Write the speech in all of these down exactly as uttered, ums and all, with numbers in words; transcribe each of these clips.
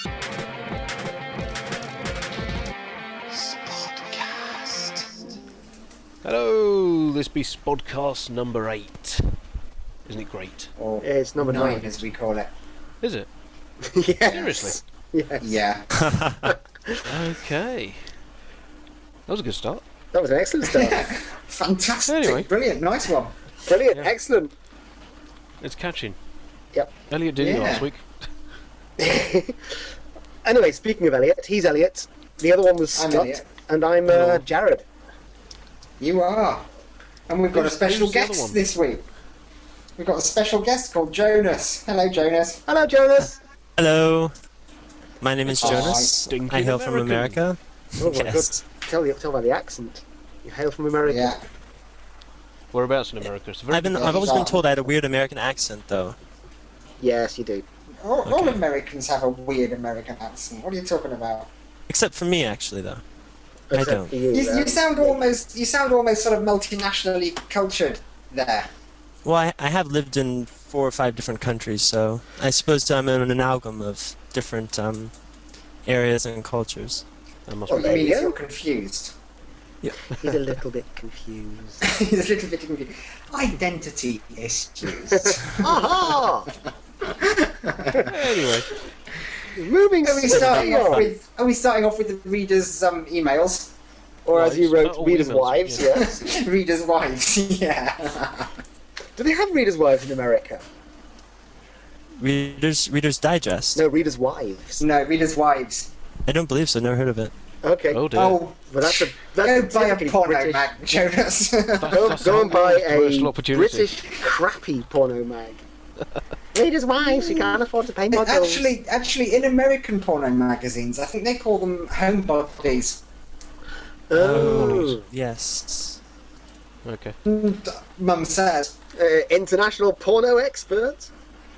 Hello, this be Spodcast number eight. Isn't it great? Or Yeah, it's number nine, nine. as we call it. Is it? Yes. Seriously? Yes. Yeah. Okay. That was a good start. That was an excellent start. Fantastic. Anyway. Brilliant. Nice one. Brilliant. Yeah. Excellent. It's catching. Yep. Elliot did it Yeah. last week. Anyway, speaking of Elliot, he's Elliot. The other one was I'm Scott. Elliot. And I'm uh, Hello. Jared. You are. And we've got Who's- a special who's the other guest one? this week. We've got a special guest called Jonas. Hello, Jonas. Hello, Jonas. Hello, my name is Hi. Jonas. Stinking I hail from American. America. Oh, my Yes. God. Tell, you, tell by the accent. You hail from America. Yeah. Whereabouts in America? It's a very I've been, big I've always been bizarre. told I had a weird American accent, though. Yes, you do. All, all Okay. Americans have a weird American accent. What are you talking about? Except for me, actually, though. I Except don't. for You, You, uh, you sound almost. You sound almost sort of multinationally cultured there. Well, I, I have lived in four or five different countries, so I suppose I'm in an amalgam of different um, areas and cultures. That must Oh, What be you there mean you is go. you're confused? He's a little bit confused. He's a little bit confused. Identity issues. Aha! Anyway, Moving Are we starting off on. with? Are we starting off with the readers' um, emails? Or as you Wives. wrote, Oh, readers' emails, wives, yeah. yes. readers' wives. Yeah. Do they have readers' wives in America? Readers, Reader's Digest. No, readers' wives. no, readers' wives. I don't believe so. Never heard of it. Okay. oh dear. Oh, Well, that's a go that's a buy a typically porno British. mag, Jonas. That's- Go, that's go and buy a commercial a opportunity. British crappy porno mag. Readers' wives, you can't afford to pay more bills. actually, actually, in American porno magazines, I think they call them homebodies. Oh. Yes. Okay. Mum says. Uh, international porno expert?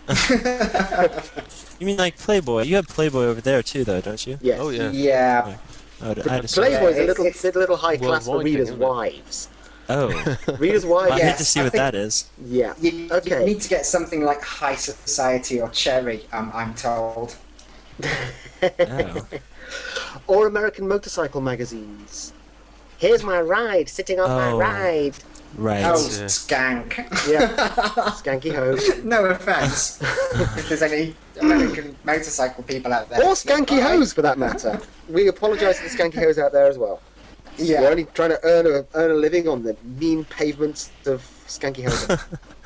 You mean like Playboy? You have Playboy over there too, though, don't you? Yes. Oh yeah. Yeah. I would, But I'd assume. Playboy's a Yeah, little, it's- it's a little high class for worldwide thing, readers' isn't it? wives. Oh, Readers' wives, I'd Yeah. hate to see I what think- that is. yeah. You, you Okay. need to get something like High Society or Cherry. Um, I'm told. Oh. Or American motorcycle magazines. Here's my ride, sitting on my Oh. ride. Right. Oh, Yeah. skank. Yeah. Skanky ho. No offence. If there's any American motorcycle people out there. Or skanky Bye. hose, for that matter. We apologise to the skanky hose out there as well. We're Yeah. only trying to earn a, earn a living on the mean pavements of skanky hose.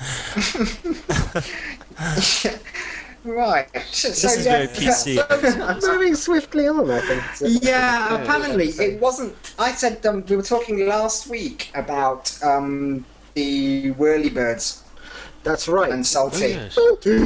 Right. So, This is very P C. Moving swiftly on, I think. So. Yeah, Yeah, apparently it's- it wasn't. I said um, we were talking last week about um, the whirlybirds That's right. and Oh, salty. yes.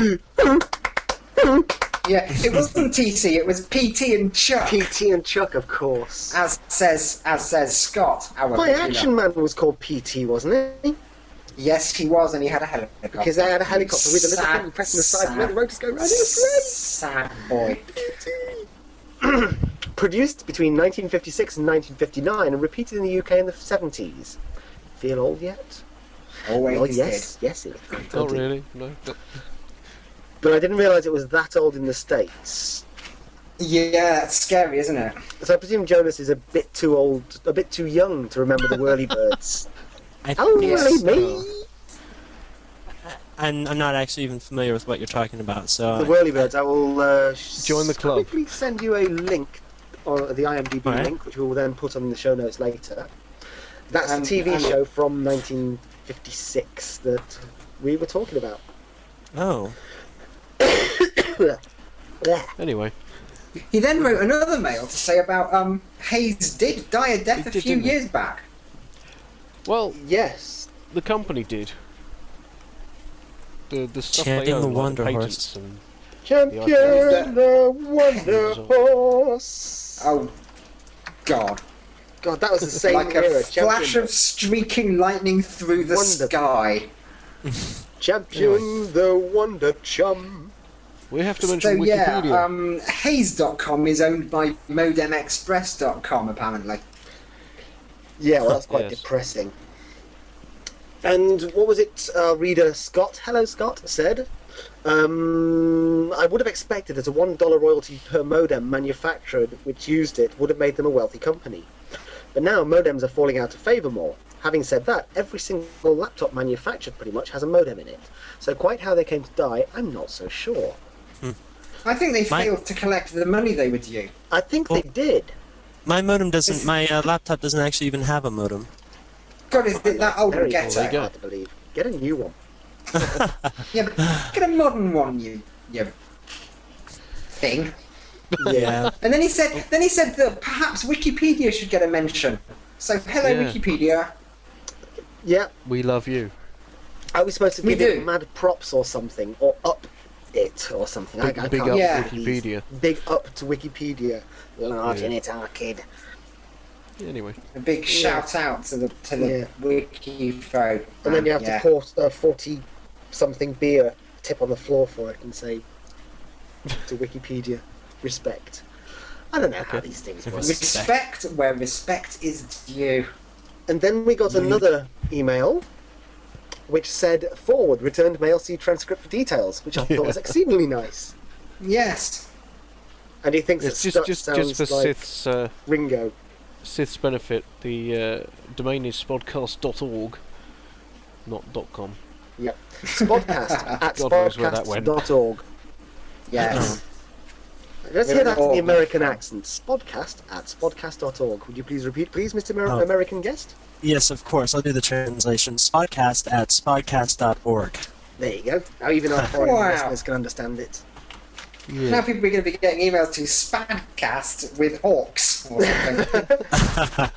Yeah, it wasn't T C. It was P T and Chuck. P T and Chuck, of course. As says as says Scott. Our My regular. Action Man was called P T, wasn't he? Yes, he was, and he had a helicopter. Because they had a helicopter with a little Sad, button pressing the side to sad, make the rotors go round. It's Sad boy. great. Produced between nineteen fifty-six and nineteen fifty-nine and repeated in the U K in the seventies. Feel old yet? Always Oh, did. yes, yes. It, Not really. No. But But I didn't realise it was that old in the States. Yeah, it's scary, isn't it? So I presume Jonas is a bit too old, a bit too young to remember the Whirlybirds. I Oh, think really? so. Me? I'm, I'm not actually even familiar with what you're talking about, so. The Whirlybirds. I will uh, Join the club. quickly send you a link, or the IMDb Alright. link, which we will then put on the show notes later. That's And- the T V and- show from nineteen fifty-six that we were talking about. Oh. anyway, He then wrote another mail to say about um Hayes did die a death He a did, few didn't he? years back. well, Yes. the company did. The the stuff Chanting they own, the like Wonder patents Horse. and Champion Yeah. the Wonder Horse. Oh, God. God, that was the same Like era. a flash Champion, of streaking lightning through the Wonder- sky. Champion the Wonder Chum. we have to So mention yeah, Wikipedia. um, Hayes dot com is owned by modem express dot com apparently. Yeah, well, that's quite Yes. depressing. And what was it, uh, reader Scott, hello Scott, said? Um, I would have expected that a one dollar royalty per modem manufactured which used it would have made them a wealthy company. But now modems are falling out of favour more. Having said that, every single laptop manufactured pretty much has a modem in it. So quite how they came to die, I'm not so sure. I think they My- failed to collect the money they were due. I think Well- they did. My modem doesn't. It's- My uh, laptop doesn't actually even have a modem. God, is it that old and Very ghetto? There you go. hard to believe. Get a new one. Yeah, but get a modern one, you, you thing. Yeah. And then he said, then he said that perhaps Wikipedia should get a mention. So, hello, Yeah. Wikipedia. Yeah. We love you. Are we supposed to We give it do. mad props or something? Or up it or something? Big, I, I big can't up Yeah. Wikipedia. Big up to Wikipedia. Large Yeah. in it, our kid. Anyway. A big Yeah. shout out to the to the Yeah. Wiki folk. And then you have yeah. to pour uh, forty something beer, tip on the floor for it, and say to Wikipedia, respect. I don't know how Okay. these things work. Respect where respect is due. And then we got another email which said, forward, returned mail, see transcript for details, which I thought was exceedingly nice. Yes. And he thinks It's it just just sounds just for like Sith's uh, Ringo. Sith's benefit. The uh, domain is spodcast dot org, not .com. Spodcast at God knows where that went. spodcast dot org. Yes. Let's We're hear that in all- the American accent. Spodcast at spodcast dot org. Would you please repeat, please, Mister Amer- Oh. American guest? Yes, of course. I'll do the translation. Spodcast at spodcast dot org. There you go. Now even our foreign Wow. listeners can understand it. Now people are going to be getting emails to Spadcast with hawks or something.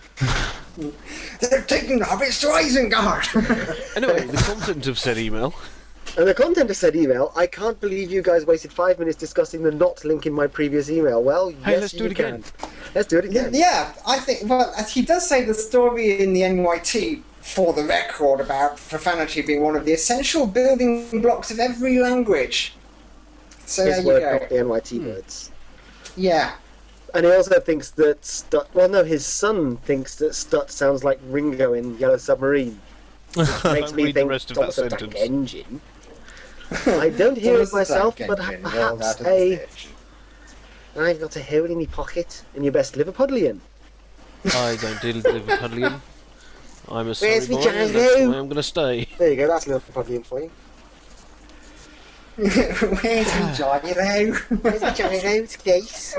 They're taking the hobbits to Isengard. Anyway, the content of said email. And the content of said email, I can't believe you guys wasted five minutes discussing the not link in my previous email. Well, Hey, yes, let's do you it again. can. Let's do it again. Yeah, I think. Well, he does say the story in the N Y T, for the record, about profanity being one of the essential building blocks of every language. So His there word, you not go. the N Y T words. Yeah. And he also thinks that Stut. Well, no, his son thinks that Stut sounds like Ringo in Yellow Submarine. Makes Don't me read the think rest of that Thomas the Tank sentence. Engine. I don't hear it Thomas the myself, Tank but Engine rolled perhaps out of the a. ditch. I've got a hole in my pocket, and you best Liverpudlian. I don't deal with Liverpudlian. I'm a sorry Where's boy, me and that's gyro? why I'm going to stay. There you go, that's Liverpudlian for you. Where's he, Johnny? Where's my gyro, Grace?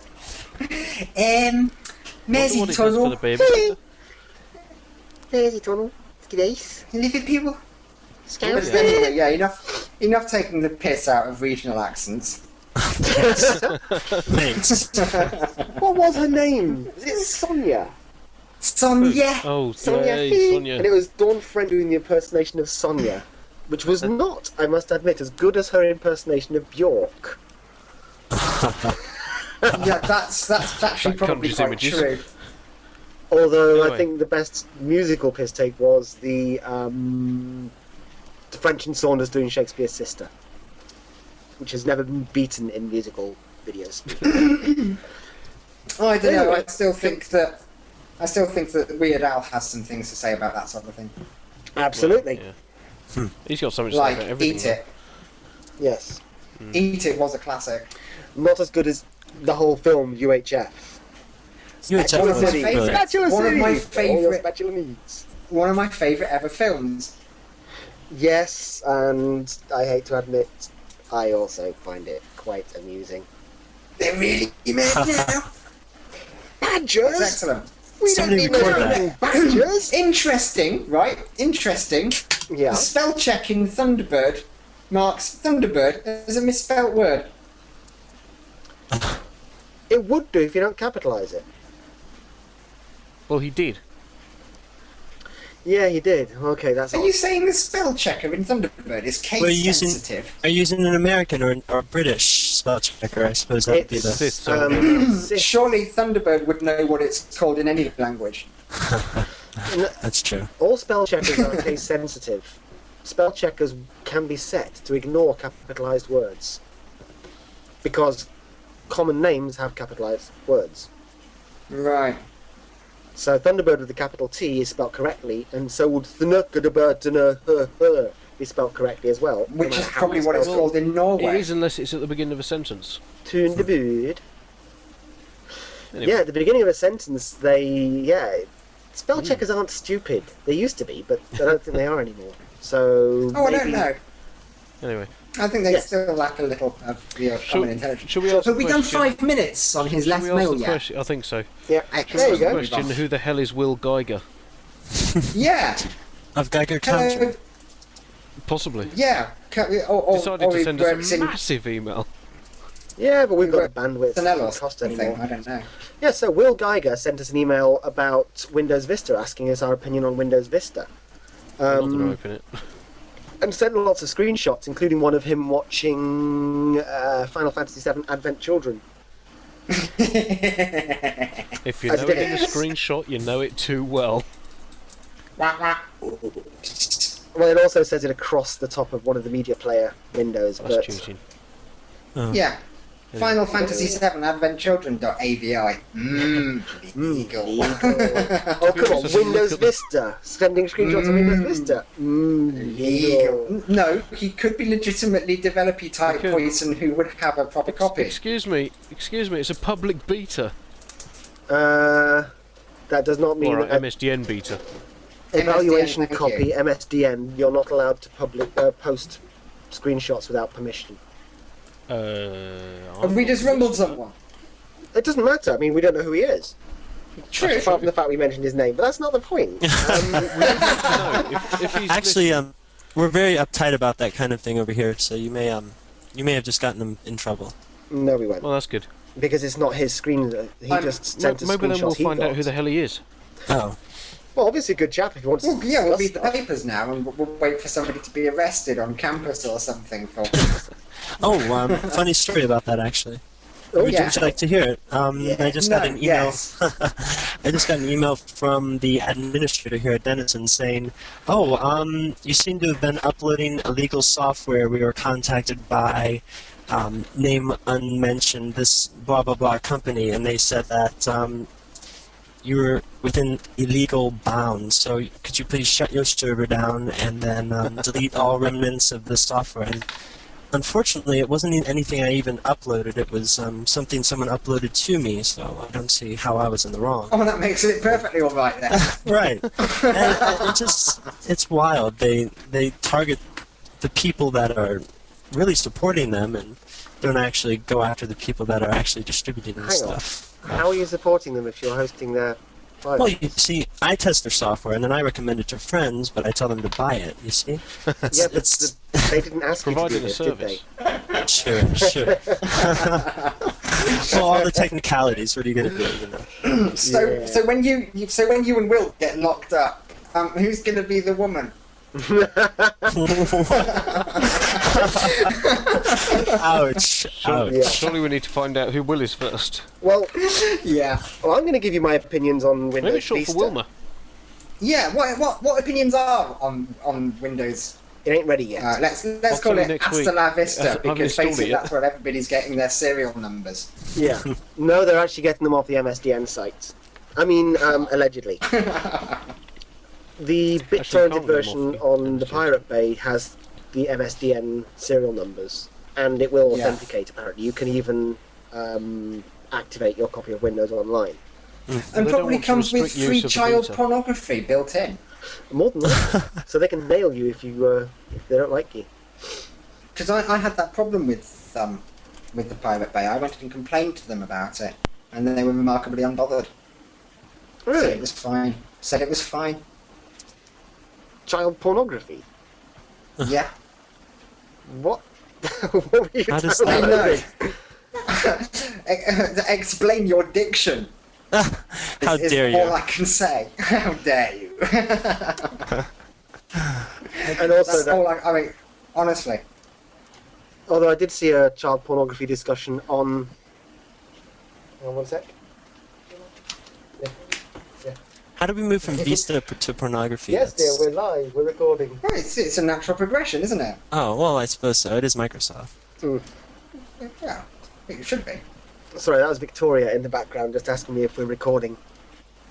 Um, Wonder Mersey what it does Tunnel, for the baby. There's the tunnel. Grace. Liverpool. Scout. But anyway, yeah, enough, enough taking the piss out of regional accents. Thanks. What was her name? Is it Sonia? Sonia. Oh, Sonia. yay, Sonia. And it was Dawn Friend doing the impersonation of Sonia, which was not, I must admit, as good as her impersonation of Bjork. Yeah, that's that's actually That probably conjures quite images. true. Although I Anyway. think the best musical piss take was the um, the French and Saunders doing Shakespeare's sister, which has never been beaten in musical videos. Oh, I don't know. I Anyway. still think that I still think that Weird Al has some things to say about that sort of thing. Absolutely, Yeah. He's got something to say Like about everything. Eat It. yes. Eat It was a classic. Not as good as the whole film U H F. U H F One of was my brilliant. favourite- Spatula One of my City for all your favourite- spatula needs. One of my favourite ever films. Yes, and I hate to admit, I also find it quite amusing. They're really mad now. Badgers? It's excellent. We Somebody don't need record no that. badgers. Interesting, right? Interesting. Yeah. The spell check in Thunderbird marks Thunderbird as a misspelt word. It would do if you don't capitalise it. Well, he did. Yeah, you did. Okay, that's Are odd. you saying the spell checker in Thunderbird is case We're using- sensitive? Are you using an American or, or British spell checker? I suppose that would be It's the. Sith, um, Sith. Surely Thunderbird would know what it's called in any language. That's true. All spell checkers are case sensitive. Spell checkers can be set to ignore capitalised words because common names have capitalised words. Right. So Thunderbird with the capital T is spelled correctly, and so would Thunderbird be spelled correctly as well. no Which matter is how probably it's what it's spelled. called in It Norway. is unless it's at the beginning of a sentence. Thunderbird. Anyway. Yeah, at the beginning of a sentence, they yeah, spell Hmm. checkers aren't stupid. They used to be, but I don't think they are anymore. So Oh, I maybe, don't know. Anyway, I think they Yes. still lack a little of the Shall- common intelligence. shall we ask Have the we done question? five minutes on his Shall last we ask mail the yet? question? I think so. Yeah, Excellent. there you The go. Move question: on. Who the hell is Will Geiger? Yeah. Of Geiger Hello. Counter. Possibly. Yeah. Ca- Or, or, Decided or to he send works us a in massive email. Yeah, but we've got Work- the bandwidth. It Zanello or doesn't cost something. anymore. I don't know. Yeah, so Will Geiger sent us an email about Windows Vista, asking us our opinion on Windows Vista. I'm not going to Um, open it. and sent lots of screenshots, including one of him watching uh, Final Fantasy seven Advent Children. If you as know it it in a is. screenshot, you know it too well. Wah, wah. Well, it also says it across the top of one of the media player windows, That's but cheating. Oh. Yeah. Final Fantasy seven Advent Children.avi. Mmm. Legal. oh come on, Just look Windows at the- Vista, sending screenshots of Windows Vista. Mm, legal. Legal. No, he could be legitimately developer type He could. person who would have a proper copy. Excuse me, excuse me, it's a public beta. Uh, that does not mean Or that M S D N beta. evaluation M S D N, thank copy you. M S D N. You're not allowed to public uh, post screenshots without permission. Uh, Have we just rumbled someone? It doesn't matter. I mean, we don't know who he is. True. Apart from the fact we mentioned his name, but that's not the point. Um, No, if, if he's Actually, listening- um, we're very uptight about that kind of thing over here, so you may um, you may have just gotten him in trouble. no, we won't, well, that's good. because it's not his screen. uh, He I'm- just Ma- sent us Maybe then screenshots we'll he find got. out who the hell he is. Oh, Well, obviously, a good chap if you want to. Well, yeah, we'll read the discuss papers now and we'll, we'll wait for somebody to be arrested on campus or something for. oh, um, funny story about that actually. Oh, Would, yeah. you, would you like to hear it? Um, Yeah, I just no, got an email. yes. I just got an email from the administrator here at Denison saying, "Oh, um, you seem to have been uploading illegal software. We were contacted by um, name unmentioned this blah blah blah company, and they said that um, you were within illegal bounds. So could you please shut your server down and then um, delete all remnants of the software?" And unfortunately, it wasn't even anything I even uploaded. It was um, something someone uploaded to me, so I don't see how I was in the wrong. Oh, that makes it perfectly all right then. Right. and, and it just, it's wild. They they target the people that are really supporting them and don't actually go after the people that are actually distributing this Hang on. stuff. How are you supporting them if you're hosting their file? Well, you see, I test their software and then I recommend it to friends, but I tell them to buy it, you see? It's, yeah, but it's, the, they didn't ask you to do Providing a this, did they? service. sure, sure. Well, all the technicalities, what are you going to do, you know? So, Yeah. so when you, you, so when you and Will get locked up, um, who's going to be the woman? Ouch. Surely, Ouch. Yeah. surely we need to find out who Will is first. Well, Yeah. well, I'm going to give you my opinions on Windows Maybe it's short Vista. for Wilma. Yeah. What, what, what opinions are on on Windows? It ain't ready yet. Uh, let's let's I'll call tell you it next Hasta week. la I Vista haven't because installed face it it, yet. that's where everybody's getting their serial numbers. Yeah. No, they're actually getting them off the M S D N sites. I mean, um, allegedly. The Actually, bit-turned can't get them version off the on M the S D N. Pirate Bay has the M S D N serial numbers, and it will Yeah. authenticate, apparently. You can even um, activate your copy of Windows Online. And They don't probably want to comes with restrict free use of the child beta. pornography built in. More than that. So they can nail you if you uh, if they don't like you. Because I, I had that problem with um with the Pirate Bay. I went and complained to them about it, and then they were remarkably unbothered. Said it was fine. Said it was fine. Child pornography? Yeah. What? What were you How does I downloading? know. Explain your diction. How is dare all you? I can say. How dare you? And also, That's that, all I, I mean, honestly. although I did see a child pornography discussion on. Hang on one sec. How do we move from Vista p- to pornography? Yes, dear, That's- we're live. We're recording. Well, it's, it's a natural progression, isn't it? Oh, well, I suppose so. It is Microsoft. Yeah, it should be. Sorry, that was Victoria in the background just asking me if we're recording.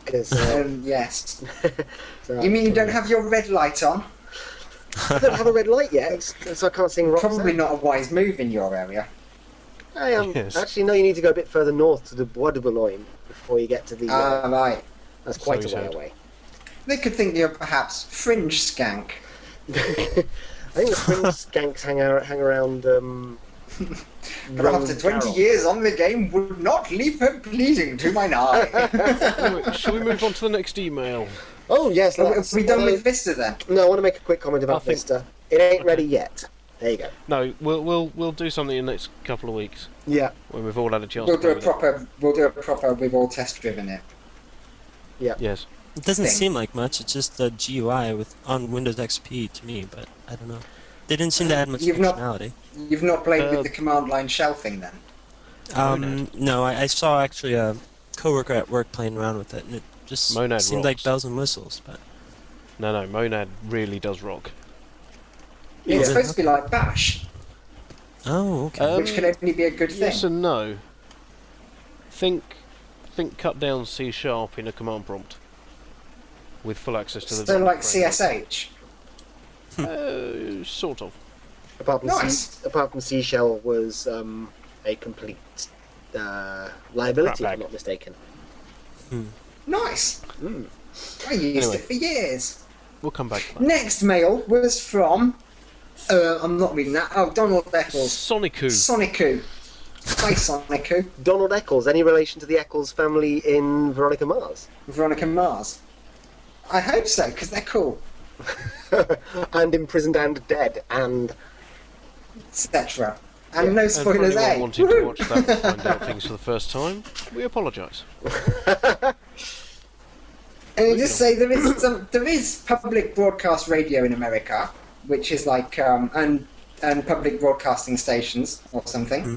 'Cause, uh, Um, yes. so You mean you don't have your red light on? I don't have a red light yet, so I can't sing rock. Probably not a wise move in your area. I am. Yes. Actually, no, you need to go a bit further north to the Bois de Boulogne before you get to the. Uh, Ah, right. that's quite So a way sad. away. They could think you're perhaps fringe skank. I think the fringe skanks hang, out, hang around. Um, But after Roland twenty Garros. years on the game, would not leave her bleeding to mine eye. Anyway, shall we move on to the next email? Oh yes, Are let's. we done although- with Vista then? No, I want to make a quick comment I about think- Vista. It ain't Okay. ready yet. There you go. No, we'll we'll we'll do something in the next couple of weeks Yeah. when we've all had a chance We'll to do play a with proper. We'll do a proper. We've all test driven it. it. Yes. It doesn't thing. seem like much. It's just a G U I with on Windows X P to me, but I don't know. They didn't seem to add much You've not- functionality. You've not played Uh, with the command line shell thing then? Um, no, I, I saw actually a coworker at work playing around with it, and it just Monad seemed like rocks. bells and whistles. But No, no, Monad really does rock. It's Yeah. supposed to be like Bash, oh, okay. Um, which can only be a good thing. Yes and no. Think, think cut down C sharp in a command prompt with full access to the. So .NET like framework. C S H. Uh, sort of. Apart from Nice. C, apart from Seashell was um, a complete uh, liability, if Crap I'm not mistaken. Nice. Mm. I used Anyway. it for years. We'll come back to that. Next mail was from. Uh, I'm not reading that. Oh, Donald Eccles. Sonicu. Sonicu. Hi, Sonicu. Donald Eccles, any relation to the Eccles family in Veronica Mars? Veronica Mars. I hope so, because they're cool, And imprisoned and dead, and et cetera. And no And for spoilers, anyone eh? wanting to Woohoo! watch that and find out things for the first time, we apologise. And you just say there is some, there is public broadcast radio in America, which is like um, and and public broadcasting stations or something.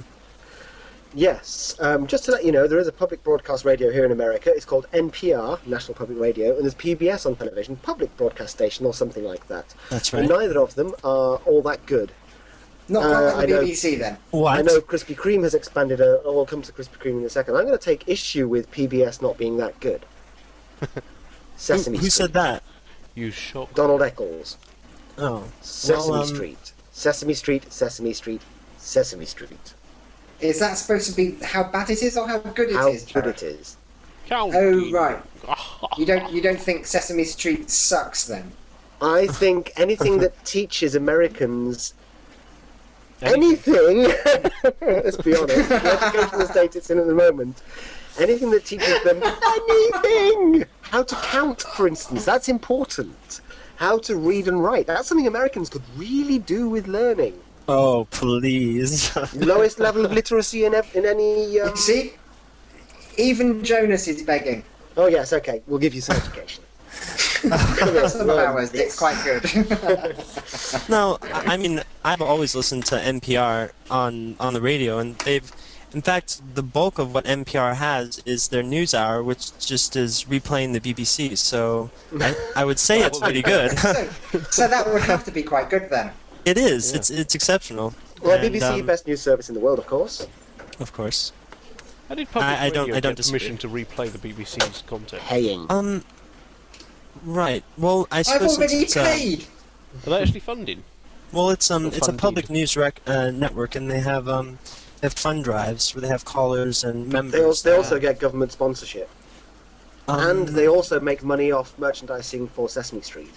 yes, um, just to let you know, there is a public broadcast radio here in America. It's called N P R, National Public Radio, and there's P B S on television, Public Broadcast Station, or something like that. That's And right. neither of them are all that good. Not Uh, quite I like the know. B B C then. What? I know Krispy Kreme has expanded. A, oh, we'll come to Krispy Kreme in a second. I'm going to take issue with P B S not being that good. Who, Sesame who Street. said that? You shocked. Donald Eccles. Oh, Sesame well, um, Street. Sesame Street, Sesame Street, Sesame Street. Is that supposed to be how bad it is or how good it How is? good Jared? it is. Oh right. You don't you don't think Sesame Street sucks then? I think anything that teaches Americans Anything. anything, let's be honest, the educational state it's in at the moment, anything that teaches them anything, how to count, for instance, that's important. How to read and write, that's something Americans could really do with learning. Oh, please. Lowest level of literacy in, ev- in any... Um... You see, even Jonas is begging. Oh yes, okay, we'll give you some education. Come here, Some of learn ours, this. it's quite good. No, I I mean, I've always listened to N P R on, on the radio, and they've, in fact, the bulk of what N P R has is their news hour, which just is replaying the B B C, so I, I would say it's pretty good. so, so that would have to be quite good then. It is, Yeah. it's it's exceptional. Well, And, B B C, um, best news service in the world, of course. Of course. How did public I- I don't- radio I don't get permission to replay the B B C's content? Paying. Um, right, well, I I've suppose already it's, uh, paid. Are they actually funding? well, it's um, Or it's a funded. public news rec- uh, network, and they have um, they have fund drives where they have callers and members. They also, they that also have- get government sponsorship. um, And they also make money off merchandising for Sesame Street,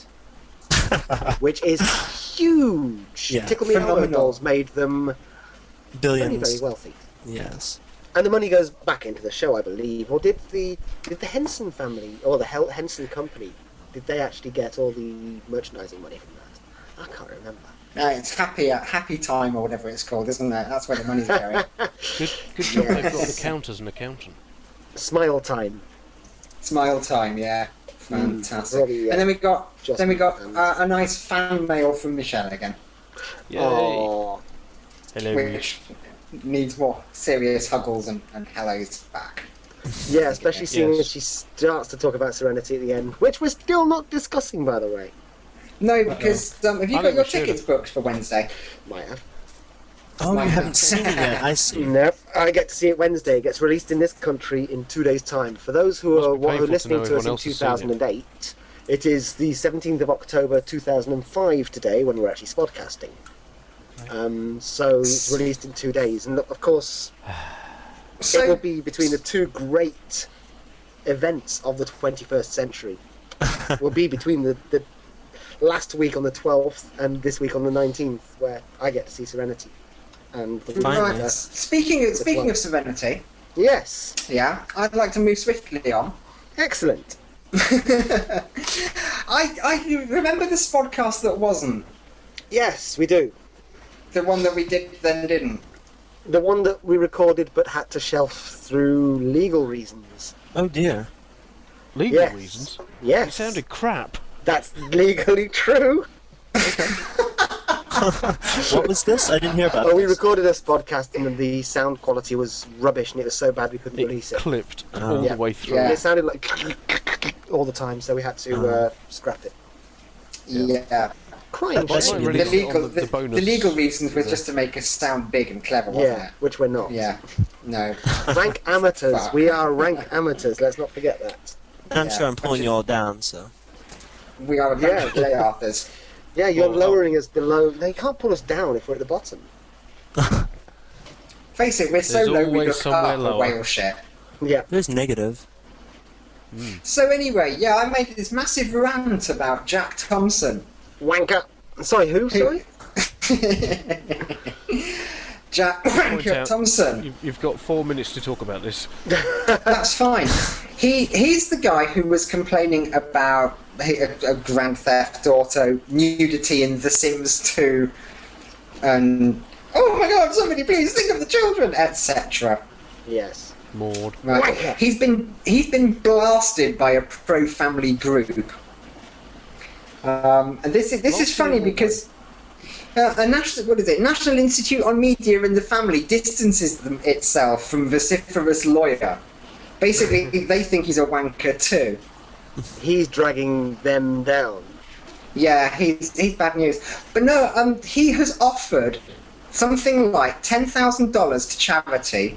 which is huge. Yeah. Tickle Me Elmo Phenomenal. dolls made them very, billions. very wealthy. Yes. And the money goes back into the show, I believe. Or did the did the Henson family or the Hel- Henson company, did they actually get all the merchandising money from that? I can't remember. No, it's happy uh, happy time or whatever it's called, isn't it? That's where the money's going. Good, good job they've got Yes. the count as an accountant. Smile time. Smile time, yeah. Fantastic. Robbie, uh, and then we got just then we got fans. uh, a nice fan mail from Michelle again, Yay! Oh, Hello. which needs more serious huggles and, and hellos back. yeah, especially seeing Yes. as she starts to talk about Serenity at the end, which we're still not discussing, by the way. No, because um, have you I got think your we should tickets have. booked for Wednesday? Might have. Oh, Like you haven't that. seen it yet. I see. No, I get to see it Wednesday. It gets released in this country in two days' time. For those who Must are, be who are painful to listening know to us everyone in else two has seen it. thousand eight, it is the seventeenth of October two thousand five today when we're actually spodcasting. Um, so it's released in two days, and of course, So, it will be between the two great events of the twenty-first century. Will be between the, the last week on the twelfth and this week on the nineteenth, where I get to see Serenity. And the Finally. right, speaking of, speaking of Serenity, yes, yeah, I'd like to move swiftly on. excellent. I I remember this podcast that wasn't Yes, we do. the one that we did then didn't. The one that we recorded but had to shelf through legal reasons. Oh dear. Legal Yes. reasons. Yes. It sounded crap. That's legally true. What was this? I didn't hear about Oh, we this. recorded this podcast and the sound quality was rubbish and it was so bad we couldn't It release it. clipped Oh. all Yeah. the way through. Yeah. It sounded like all the time, so we had to Oh. uh, scrap it. Yeah. Crying But shame. might The release it legal, on the- the the, bonus. the legal reasons were Yeah. just to make us sound big and clever, wasn't Yeah, which we're not. it? Yeah. No. Rank amateurs. Fuck. We are rank amateurs. Let's not forget that. I'm Yeah. sure I'm pulling you all down, so. We are a bunch Yeah. of J. Arthurs. Yeah, you're Well, lowering us below. No, you can't pull us down if we're at the bottom. Face it, we're so There's low we always look somewhere half a lower. whale shit. Yeah. There's negative. So anyway, yeah, I made this massive rant about Jack Thompson. Wanker. Sorry, who? Sorry? Jack Point Wanker out- Thompson. You've, you've got four minutes to talk about this. That's fine. He he's the guy who was complaining about a, a Grand Theft Auto nudity in The Sims two, and oh my God, somebody please think of the children, et cetera. Yes. Maud. Right. Wanker. He's been he's been blasted by a pro-family group, um, and this is this is Blasted funny or because uh, a national what is it? National Institute on Media and the Family distances them, itself from vociferous lawyer. Basically, they think he's a wanker too. He's dragging them down. Yeah, he's he's bad news. But no, um, he has offered something like ten thousand dollars to charity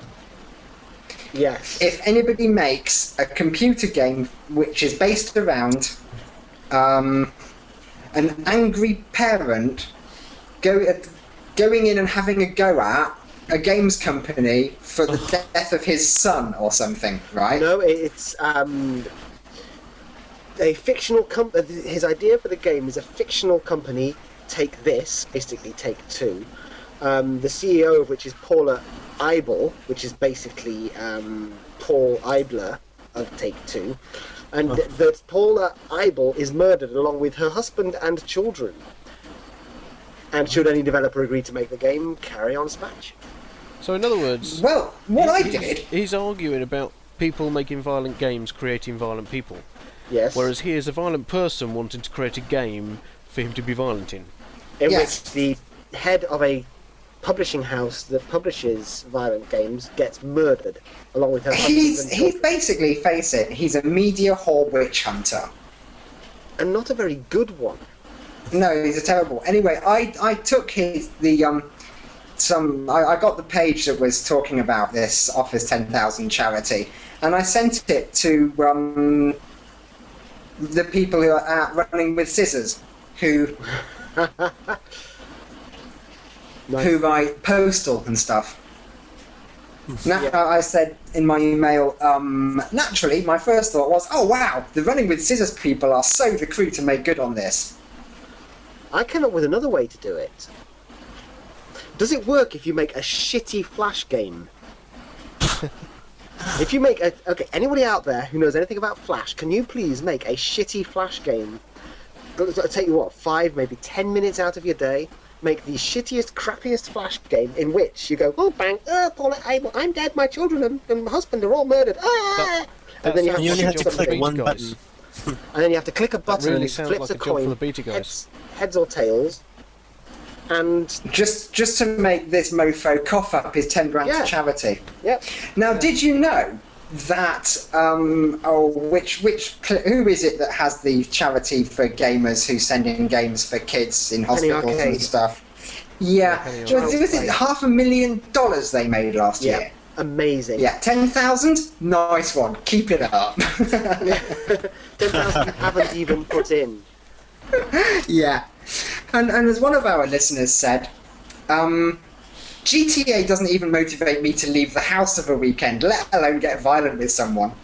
Yes. if anybody makes a computer game which is based around um, an angry parent go, uh, going in and having a go at a games company for the death of his son or something, right? No, it's um, a fictional company. His idea for the game is a fictional company. Take This, basically Take Two. Um, the C E O of which is Paula Eibel, which is basically um, Paul Eibler of Take Two, and Oh. th- that Paula Eibel is murdered along with her husband and children. And should any developer agree to make the game, carry on Smash. So in other words, Well, what I he's, did, he's arguing about people making violent games creating violent people, Yes. whereas he is a violent person wanting to create a game for him to be violent in. in Yes. which the head of a publishing house that publishes violent games gets murdered along with her husband he's and he's children. basically, face it, he's a media whore witch hunter. And not a very good one. No, he's a terrible. Anyway, I I took his the um some I, I got the page that was talking about this offers ten thousand charity, and I sent it to um the people who are out running with scissors, who Nice. who write postal and stuff. Now, Yeah. I said in my email, um, naturally, my first thought was, oh wow, the running with scissors people are so the crew to make good on this. I came up with another way to do it. Does it work if you make a shitty Flash game? If you make a... Okay, anybody out there who knows anything about Flash, can you please make a shitty Flash game? It'll take you, what, five, maybe ten minutes out of your day? Make the shittiest, crappiest Flash game in which you go, oh, bang, oh, Paula Abel, I'm dead, my children and, and my husband are all murdered. Ah! That and then you have, sounds You to only have shoot to something. click one guys. button. And then you have to click a button really and it sounds flips like a a job coin, for the beta guys. heads, heads or tails, and Just just to make this mofo cough up his ten grand Yeah. to charity. yep. Now, did you know that um, oh, which which cl- who is it that has the charity for gamers who send in games for kids in hospitals and Arcade. stuff? Yeah. Penny Was, on. was it half a million dollars they made last Yeah. year? Amazing. Yeah, ten thousand? Nice one. Keep it up. ten thousand haven't even put in. Yeah. And, and as one of our listeners said, um, G T A doesn't even motivate me to leave the house of a weekend, let alone get violent with someone.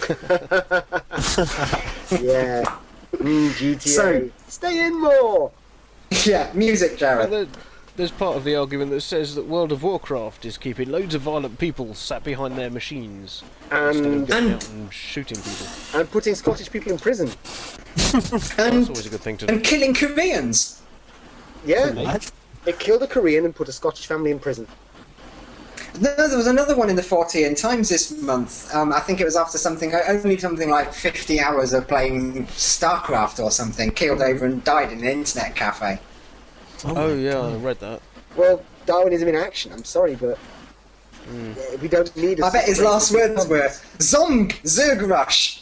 Yeah. Mm, G T A. So- Stay in more! Yeah, music, And Jared. there- there's part of the argument that says that World of Warcraft is keeping loads of violent people sat behind their machines instead of And, going And- out and shooting people. and putting Scottish people in prison. That's And, always a good thing to do. and killing Koreans. Yeah. What? It killed a Korean and put a Scottish family in prison. No, there was another one in the Fortean Times this month. Um, I think it was after something, only something like fifty hours of playing StarCraft or something, keeled over and died in an internet cafe. Oh yeah, I read that. Well, Darwinism in action. I'm sorry, but yeah, we don't need. A I bet his separate- last words were Zong Zergrush.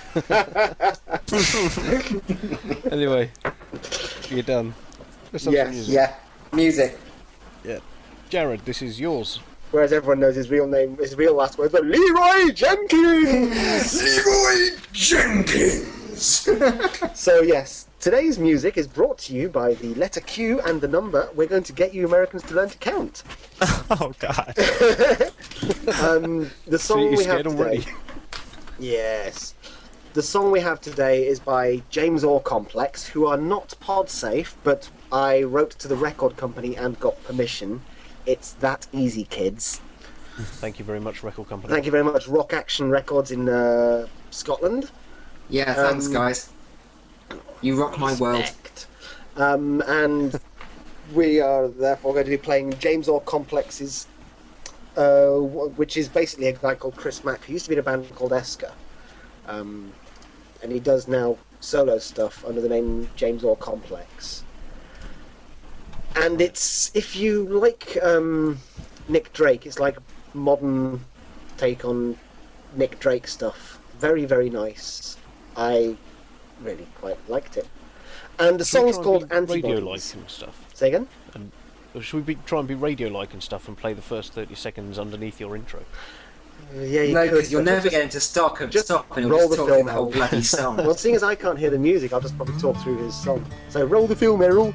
Anyway, you're done. Let's have Yes, some music. Yeah, music. Jared, this is yours. Whereas everyone knows his real name, his real last words are Leroy Jenkins. Leroy Jenkins. So yes, today's music is brought to you by the letter Q and the number. We're going to get you Americans to learn to count. Oh God. Um, the So song you're we have scared today. already. Yes. The song we have today is by James Orr Complex, who are not pod safe, but I wrote to the record company and got permission. It's that easy, kids. Thank you very much, Record Company. Thank you very much, Rock Action Records in uh, Scotland. Yeah, thanks, Um, guys. You rock my world. Respect. Um, and we are therefore going to be playing James Orr Complex's, uh, wh- which is basically a guy called Chris Mack, who used to be in a band called Esker. Um, and he does now solo stuff under the name James Orr Complex. And it's, if you like um, Nick Drake, it's like a modern take on Nick Drake stuff. Very, very nice. I really quite liked it. And the Should we song's try called and be radio-like Antibodies. and stuff. Say again? Or should we be, try and be radio-like and stuff and play the first thirty seconds underneath your intro? Uh, yeah, you No, could. because you'll but never just- get into stock of just stop and roll you'll the just talk through film the whole out. bloody song. Well, seeing as I can't hear the music, I'll just probably talk through his song. So roll the film, Errol.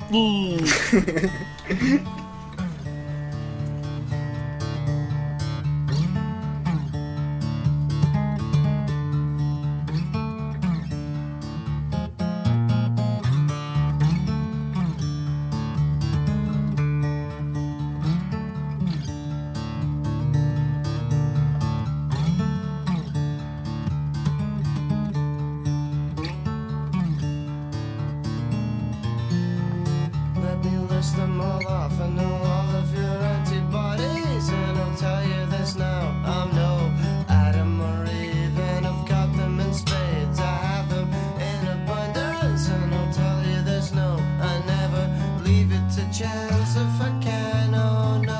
Let me list them all off. I know all of your antibodies, and I'll tell you this now. I'm no Adam or Eve, and I've got them in spades. I have them in abundance, and I'll tell you this no. I never leave it to chance if I can. Oh no.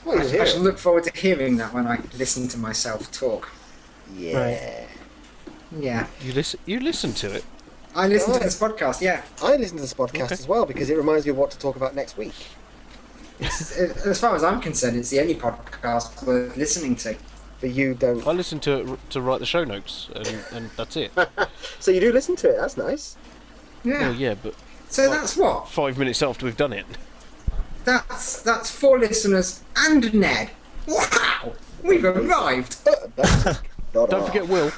Well, I, you hear I it. shall look forward to hearing that when I listen to myself talk. Yeah. Yeah. You listen. You listen to it. I listen Oh. to this podcast, yeah. I listen to this podcast Okay. as well because it reminds me of what to talk about next week. As far as I'm concerned, it's the only podcast worth listening to. But you don't. I listen to it r- to write the show notes, and, and that's it. So you do listen to it. That's nice. Yeah. Well, yeah, but So that's what? five minutes after we've done it. That's that's four listeners and Ned. Wow! We've arrived! Don't forget Will.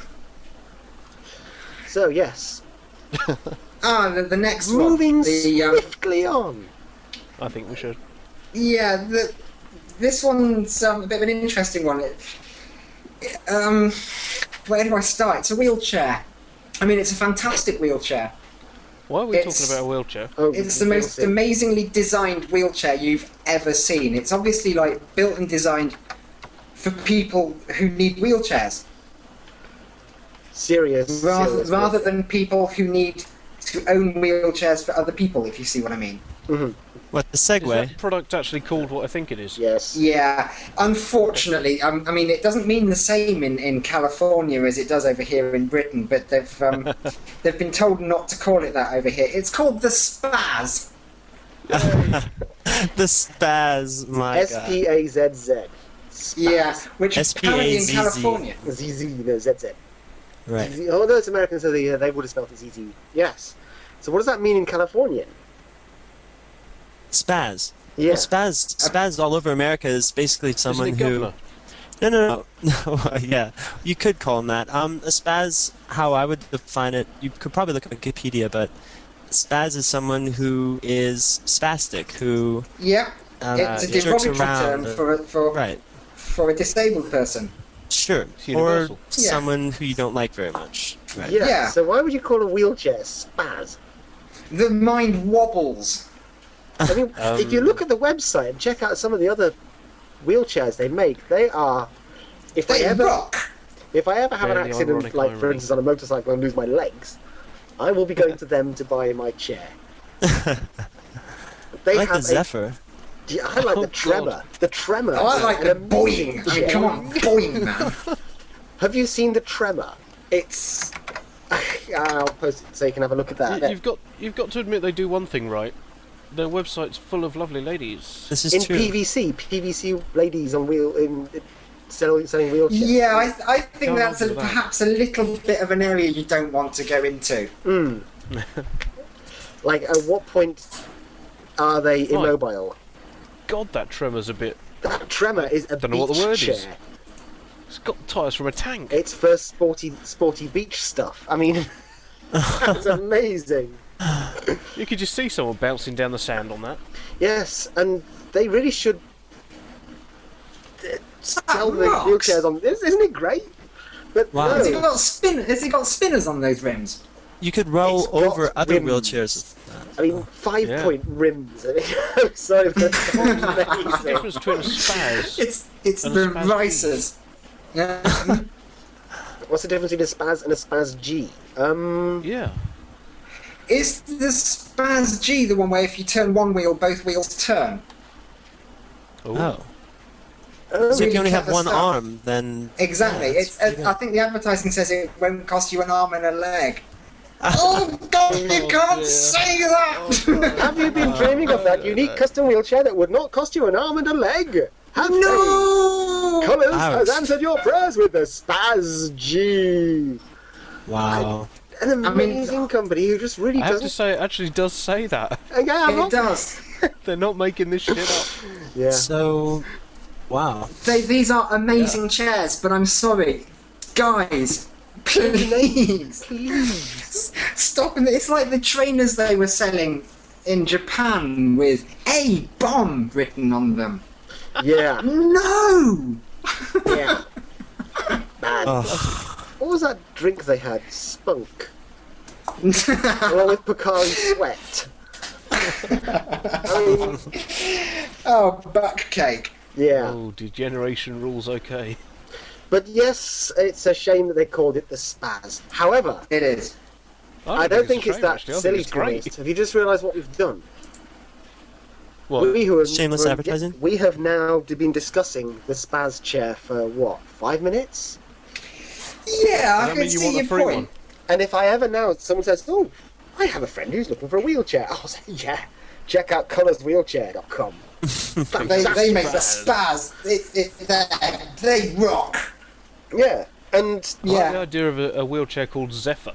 So yes, Ah, the, the next moving one. The, um, swiftly on. I think we should. yeah, the, this one's um, a bit of an interesting one. It, it, um, where do I start? It's a wheelchair. I mean, it's a fantastic wheelchair. Why are we It's- talking about a wheelchair? Oh, It's the we'll most see. amazingly designed wheelchair you've ever seen. It's obviously like built and designed for people who need wheelchairs, serious. rather serious rather than people who need to own wheelchairs for other people. If you see what I mean. Mhm. What the Is segue? that product actually called what I think it is? Yes. Yeah, unfortunately, um, I mean, it doesn't mean the same in, in California as it does over here in Britain, but they've um, they've been told not to call it that over here. It's called the Spaz. The spaz, my S god. P A Z Z. Yeah, which S P A apparently in Z Z. California. Z Z. No, Z Z. Right. Z- Oh no, it's American, so they, uh, they would have spelled it Z Z. Yes. So what does that mean in California? Spaz. Yeah. Well, spaz, spaz all over America is basically someone Isn't it who. governor? No, no, no. no yeah, you could call him that. Um, a spaz, how I would define it, you could probably look at Wikipedia, but spaz is someone who is spastic, who Yeah, uh, it's a jerks derogatory around. term for a, for Right. for a disabled person. Sure. It's Or universal. Yeah. someone who you don't like very much. Right. Yeah. Yeah. So why would you call a wheelchair spaz? The mind wobbles. I mean, Um, if you look at the website and check out some of the other wheelchairs they make, they are. If I They ever, rock. if I ever have an Barely accident, ironic like for irony. instance on a motorcycle and lose my legs, I will be going to them to buy my chair. I They like the have a, Zephyr. yeah, I like Oh, the tremor. The tremor. Oh, I is like an the amazing boing. I mean, chair. come on, boing, man. Have you seen the tremor? It's. I'll post it so you can have a look at that. You, you've got you've got to admit they do one thing right. Their website's full of lovely ladies. This is in true. P V C, P V C ladies on wheel in, in selling, selling wheelchairs. Yeah, I, I think Can't that's a, argue with that. perhaps a little bit of an area you don't want to go into. Mm. Like, at what point are they immobile? God, that tremor's a bit. That tremor is a Don't know beach what the word chair. is. It's got tyres from a tank. It's for sporty, sporty beach stuff. I mean, that's amazing. You could just see someone bouncing down the sand on that. Yes, and they really should uh, sell the rocks. wheelchairs on this. Isn't it great? But Wow. Has he no, got spin? Has he got spinners on those rims? You could roll It's got over other rims. wheelchairs. I mean, five-point rims. I mean, I'm sorry, but that's What's the amazing. difference between a spaz? It's it's And a the Spaz G. risers. Yeah. What's the difference between a Spaz and a Spaz G? Um, Yeah. Is the Spaz G the one where if you turn one wheel, both wheels turn? Oh. Oh. oh, So if really you only have clever one stuff. arm, then. Exactly. Yeah, it's. that's pretty Uh, I think the advertising says it won't cost you an arm and a leg. Oh God! You Oh, can't dear. say that. have you been dreaming of that unique custom wheelchair that would not cost you an arm and a leg? Have No. they? Colours Ouch. has answered your prayers with the Spaz G. Wow. An I mean- amazing company who just really I have to doesn't. say, it actually does say that. Yeah, I'm It not- does. They're not making this shit up. yeah. So. Wow. They, these are amazing chairs, but I'm sorry, guys. Please, please stop it. It's like the trainers they were selling in Japan with a bomb written on them. Yeah. No. Yeah. Man. Oh. What was that drink they had? Spunk. Along with Pocari Sweat. I mean, Oh, buck cake. yeah. Oh, degeneration rules okay. But yes, it's a shame that they called it the Spaz. However, It is. I don't think a it's shame, that actually. I think silly, it's to be great. honest. Have you just realised what we've done? What? We who have, Shameless who- advertising? We have now been discussing the Spaz chair for what, five minutes? Yeah, I that can mean you see want a your free point. one? And if I ever now, someone says, "Oh, I have a friend who's looking for a wheelchair," I'll say, "Yeah, check out colours wheelchair dot com." They, they make the spaz. It, it, they, they rock. Yeah, and I like the Yeah. idea of a, a wheelchair called Zephyr.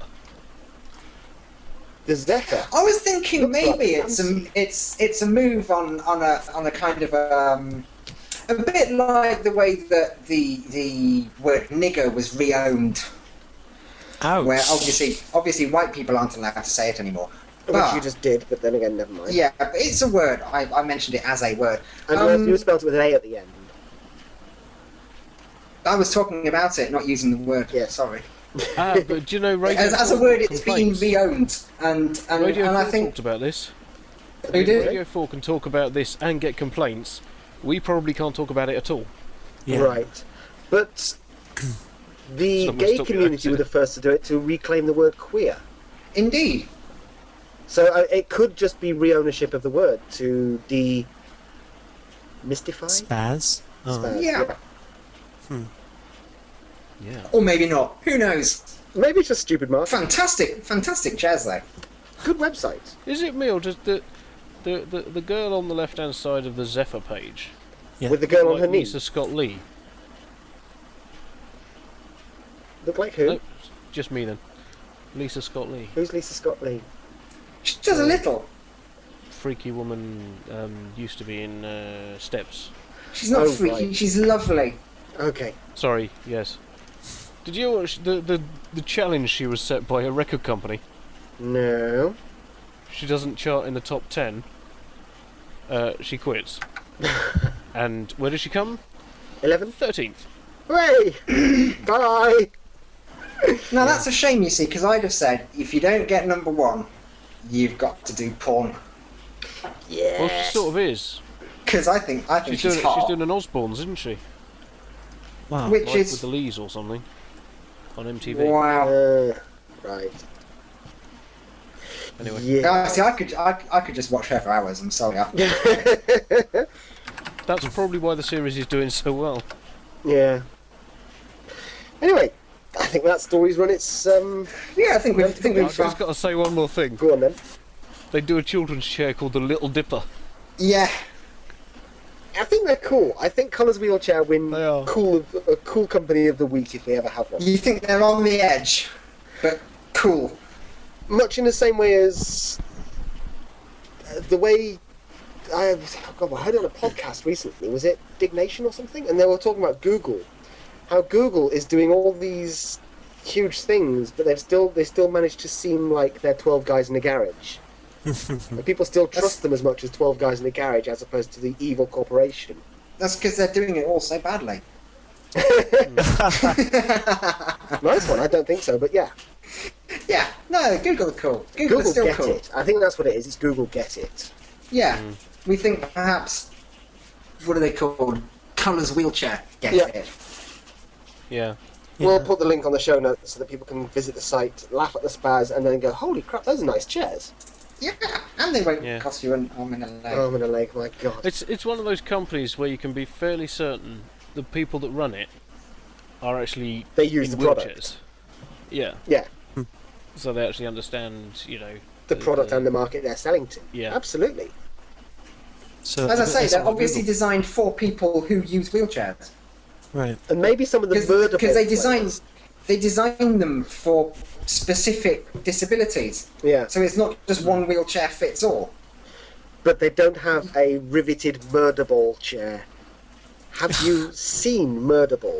the Zephyr. I was thinking Looks like maybe it's a it's it's a move on on a on a kind of um a bit like the way that the the word nigger was reowned, Ouch. where obviously obviously white people aren't allowed to say it anymore. Which But- you just did, but then again, never mind. Yeah, but it's a word. I, I mentioned it as a word. And Um, you spelled it with an A at the end. I was talking about it, not using the word. Yeah. Sorry. Ah, but do you know Radio As, as a four word, it's been complaints? reowned, and and, Radio and I four think talked about this. who If did. Radio four can talk about this and get complaints, we probably can't talk about it at all. Yeah. Right. But the It's not gonna gay stop you, community actually. were the first to do it, to reclaim the word queer. Indeed. So uh, it could just be re-ownership of the word to de-mystify? Spaz? Oh. Spaz, Yeah. Yeah. Or maybe not. Who knows? Maybe it's just stupid marketing. Fantastic, fantastic jazz though. Good website. Is it me or does the the, the, the girl on the left hand side of the Zephyr page Yeah. With the girl on like her knee. Lisa Scott Lee? Look like who? No, just me then. Lisa Scott Lee, Who's Lisa Scott Lee? She does a little. freaky woman, um, used to be in uh, Steps. She's not Oh, freaky. right. She's lovely. Okay. Sorry, yes. Did you watch the, the the challenge she was set by a record company? No. She doesn't chart in the top ten. Uh, she quits. And where does she come? Eleven? Thirteenth. Hooray! Bye! Now that's a shame, you see, because I'd have said if you don't get number one, you've got to do porn. Yeah. Well, she sort of is. Because I think I think She's she's, doing hot. she's doing an Osbournes, isn't she? Wow. Which Life is with the Lees or something on M T V. wow. Uh, right. Anyway, Yeah. Now, see, I could I, I could just watch her for hours. I'm sorry. I, that's probably why the series is doing so well. yeah. Anyway, I think that story's run its. Um, yeah, I think we've I think I've we've just got to say one more thing. go on then. They do a children's chair called the Little Dipper. yeah. I think they're cool. I think Colours Wheelchair win They are. cool of, a cool company of the week if they ever have one. You think they're on the edge, but cool. Much in the same way as uh, the way I oh God, I heard it on a podcast recently. Was it Dignation or something? And they were talking about Google, how Google is doing all these huge things, but they've still they still managed to seem like they're twelve guys in a garage. And people still trust them as much as twelve guys in a garage, as opposed to the evil corporation. That's because they're doing it all so badly. Nice one. I don't think so, but yeah, Yeah. No, Google are cool. Google, are Google still get cool. it. I think that's what it is. It's Google get it. Yeah. We think perhaps what are they called? Colours Wheelchair. Get Yeah. it. Yeah. We'll put the link on the show notes so that people can visit the site, laugh at the spaz, and then go, "Holy crap, those are nice chairs." Yeah, and they won't Yeah. cost you an arm and a leg. Arm and a leg, my God. It's it's one of those companies where you can be fairly certain the people that run it are actually They use in the product. wheelchairs. Yeah. Yeah, So they actually understand, you know. the product and the market they're selling to. Yeah. Absolutely. So As I say, that's they're all obviously Google. designed for people who use wheelchairs. Right. And maybe some of the murder Because they bolt design players. they design them for specific disabilities. Yeah, So it's not just one wheelchair fits all. but they don't have a riveted murder ball chair. Have you seen murder ball?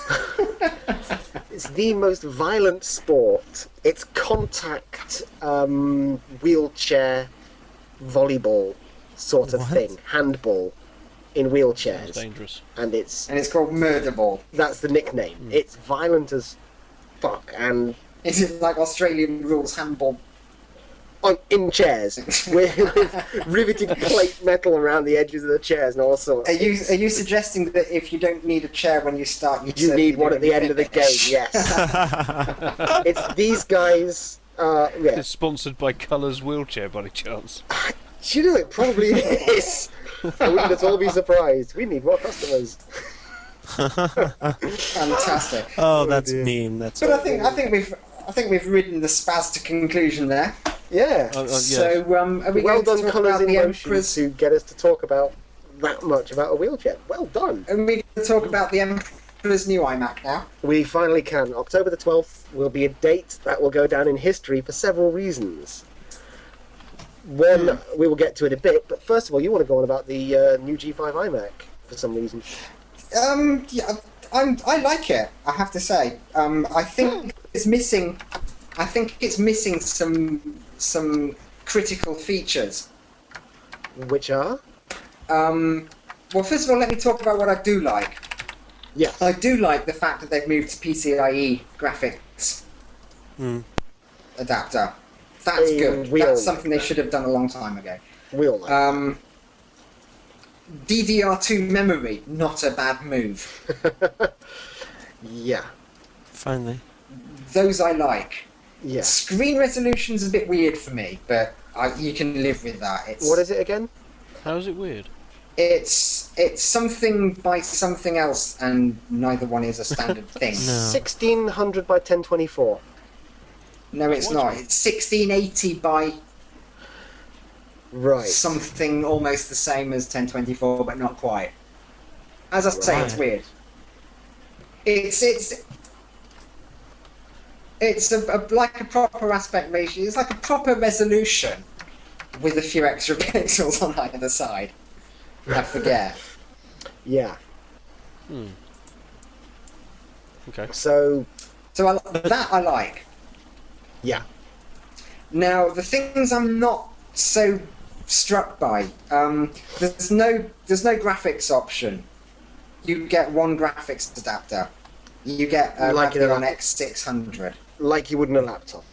It's the most violent sport. It's contact um, wheelchair volleyball sort of What? thing, handball in It's wheelchairs, dangerous. and it's And it's called Murder Ball. that's the nickname. It's violent as fuck, and Is it like Australian rules handball? on in chairs with, with riveted plate metal around the edges of the chairs and all sorts. Are you are you suggesting that if you don't need a chair when you start, you, You certainly need one do at the when end you of the game, finish? yes. It's these guys. Uh, yeah. It's sponsored by Colours Wheelchair, by any chance. Do you know it probably is? I wouldn't at all be surprised. We need more customers. Fantastic. Oh, that's dear. mean. That's. But I think I think we've I think we've ridden the spaz to conclusion there. Yeah. Uh, uh, yes. So um, are we well going done, to talk Colours about in the Motion, Emperor's? to get us to talk about that much about a wheelchair. Well done. Are we going to talk about the Emperor's new iMac now? We finally can. October the twelfth will be a date that will go down in history for several reasons. One, we will get to it a bit, but first of all, you want to go on about the uh, new G five iMac for some reason. Um, yeah, I'm, I like it. I have to say. Um, I think it's missing. I think it's missing some some critical features. Which are? Um, well, first of all, let me talk about what I do like. Yes. I do like the fact that they've moved to PCIe graphics Hmm. adapter. That's Hey, good. we all That's like something they that. should have done a long time ago. We all like Um, D D R two memory, not a bad move. Yeah. Finally. Those I like. Yeah. Screen resolution's a bit weird for me, but I, you can live with that. It's What is it again? How is it weird? it's it's something by something else, and neither one is a standard thing. No. sixteen hundred by ten twenty-four. No, it's What's not. wrong? It's sixteen eighty by Right. something almost the same as ten twenty-four, but not quite. As I say, it's Right. weird. It's it's it's a, a like a proper aspect ratio. It's like a proper resolution with a few extra pixels on either side. I forget. Yeah. Hmm. Okay. So, So I, that I like. yeah. Now the things I'm not so struck by. Um, there's no there's no graphics option. You get one graphics adapter. You get a Like in a Radeon lap- X six hundred. Like you would in a laptop.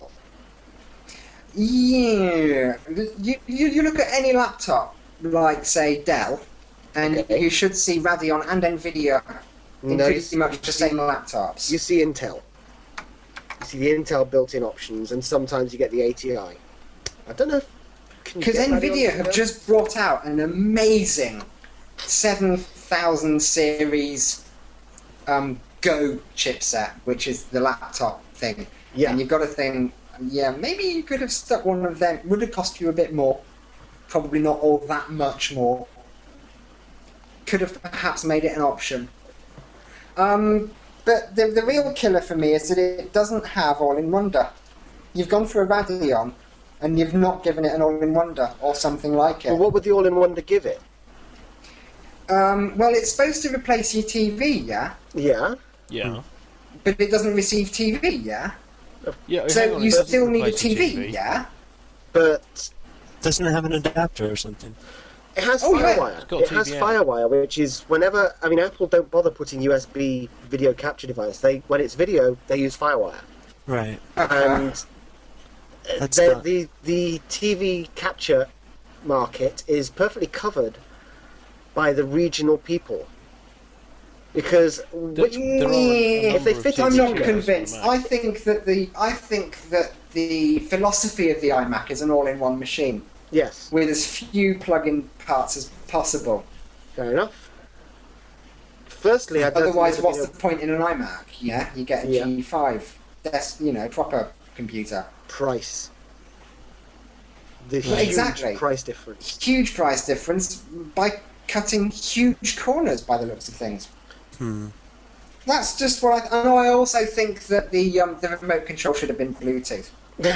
Yeah, you, you you look at any laptop, like say Dell, and Okay. you should see Radeon and Nvidia in No, you pretty see, much the same laptops. you see Intel. You see the Intel built-in options, and sometimes you get the A T I. I don't know if... can you Because get Radeon Nvidia on have there? just brought out an amazing seven thousand series um, Go chipset, which is the laptop thing. Yeah. And you've got to think, yeah, maybe you could have stuck one of them. Would have cost you a bit more. Probably not all that much more. Could have perhaps made it an option. Um, but the, the real killer for me is that it doesn't have all-in-wonder. You've gone for a Radeon, and you've not given it an all-in-wonder or something like it. Well, what would the all-in-one to give it? Um, well, it's supposed to replace your T V, yeah? Yeah. Yeah. But it doesn't receive T V, yeah? Yeah. hang So on, you it doesn't still need a replace the T V, yeah? But Doesn't it have an adapter or something? it has Oh, yeah. FireWire. It's got It has T V A. FireWire, which is whenever... I mean, Apple don't bother putting U S B video capture device. They When it's video, they use FireWire. Right. And That's the, not- the the T V capture market is perfectly covered by the regional people, because which There are a Yeah, if they number of fit T V I'm into not T Vs players convinced. on the Mac. I think that the I think that the philosophy of the iMac is an all-in-one machine yes, with as few plug-in parts as possible. fair enough. Firstly, I don't Otherwise, think what's there'd the be point in an iMac? Yeah, you get a Yeah. G five. That's you know proper computer. a price. The Well, huge exactly. price difference. Huge price difference by cutting huge corners by the looks of things. Hmm. That's just what I. I know. I also think that the um, the remote control should have been Bluetooth.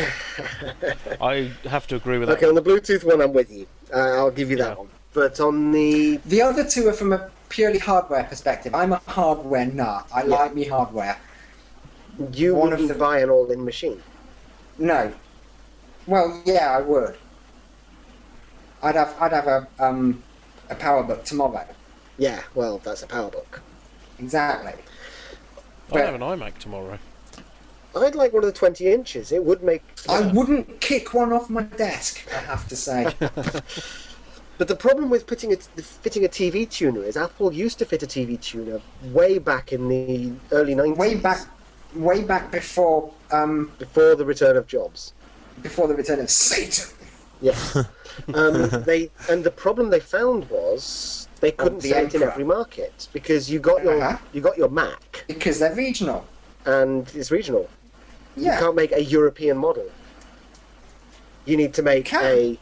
I have to agree with that. Okay, on the Bluetooth one, I'm with you. Uh, I'll give you that Yeah. one. But on the The other two are from a purely hardware perspective. I'm a hardware nut. I Yeah. like me hardware. you One of wouldn't the- buy an all-in machine. No. Well, yeah, I would. I'd have I'd have a um a PowerBook tomorrow. Yeah, well, that's a PowerBook. Exactly. I have an iMac tomorrow. I'd like one of the twenty inches. It would make. I wouldn't kick one off my desk. I have to say. But the problem with putting a, fitting a T V tuner is Apple used to fit a T V tuner way back in the early nineties. way back, way back before um before the return of Jobs. before the return of Satan. Yes. um, they and the problem they found was they couldn't the sell it in Emperor. every market because you got your Uh-huh. you got your Mac Because they're regional. and it's regional. You Yeah. can't make a European model. You need to make Can. a.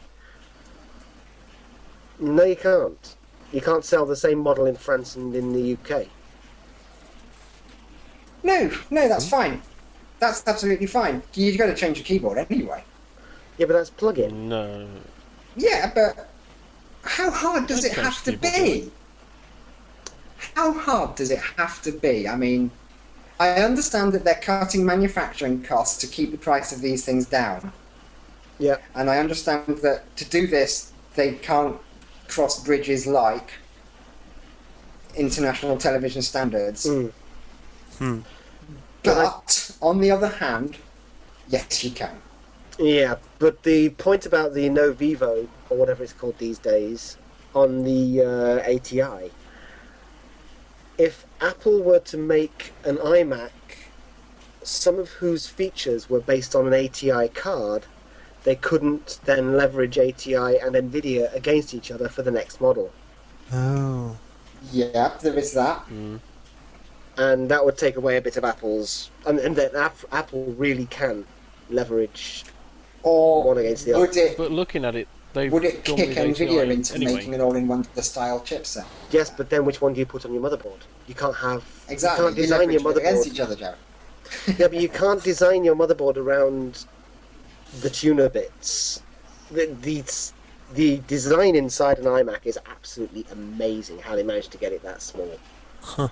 No, you can't. You can't sell the same model in France and in the U K. No, no, that's fine. That's absolutely fine. You've got to change your keyboard anyway. Yeah, but that's plug-in. No. Yeah, but how hard does I'd it change have to the keyboard, be? How hard does it have to be? I mean, I understand that they're cutting manufacturing costs to keep the price of these things down. Yeah. And I understand that to do this, they can't cross bridges like international television standards. Mm. Hmm. But, on the other hand, yes, you can. Yeah, but the point about the No Vivo, or whatever it's called these days, on the uh, A T I, if Apple were to make an iMac, some of whose features were based on an A T I card, they couldn't then leverage A T I and NVIDIA against each other for the next model. Oh. Yeah, there is that. Mm. And that would take away a bit of Apple's... And, and then App- Apple really can leverage Or one against the other. would it But looking at it, they've would it gone kick with A T I NVIDIA into anyway. making an all-in-one style chipset? Yes, but then which one do you put on your motherboard? You can't have... Exactly. You can't design your leverage it against motherboard... each other, Jared. Yeah, but you can't design your motherboard around the tuner bits. The, the the design inside an iMac is absolutely amazing. How they managed to get it that small. Huh.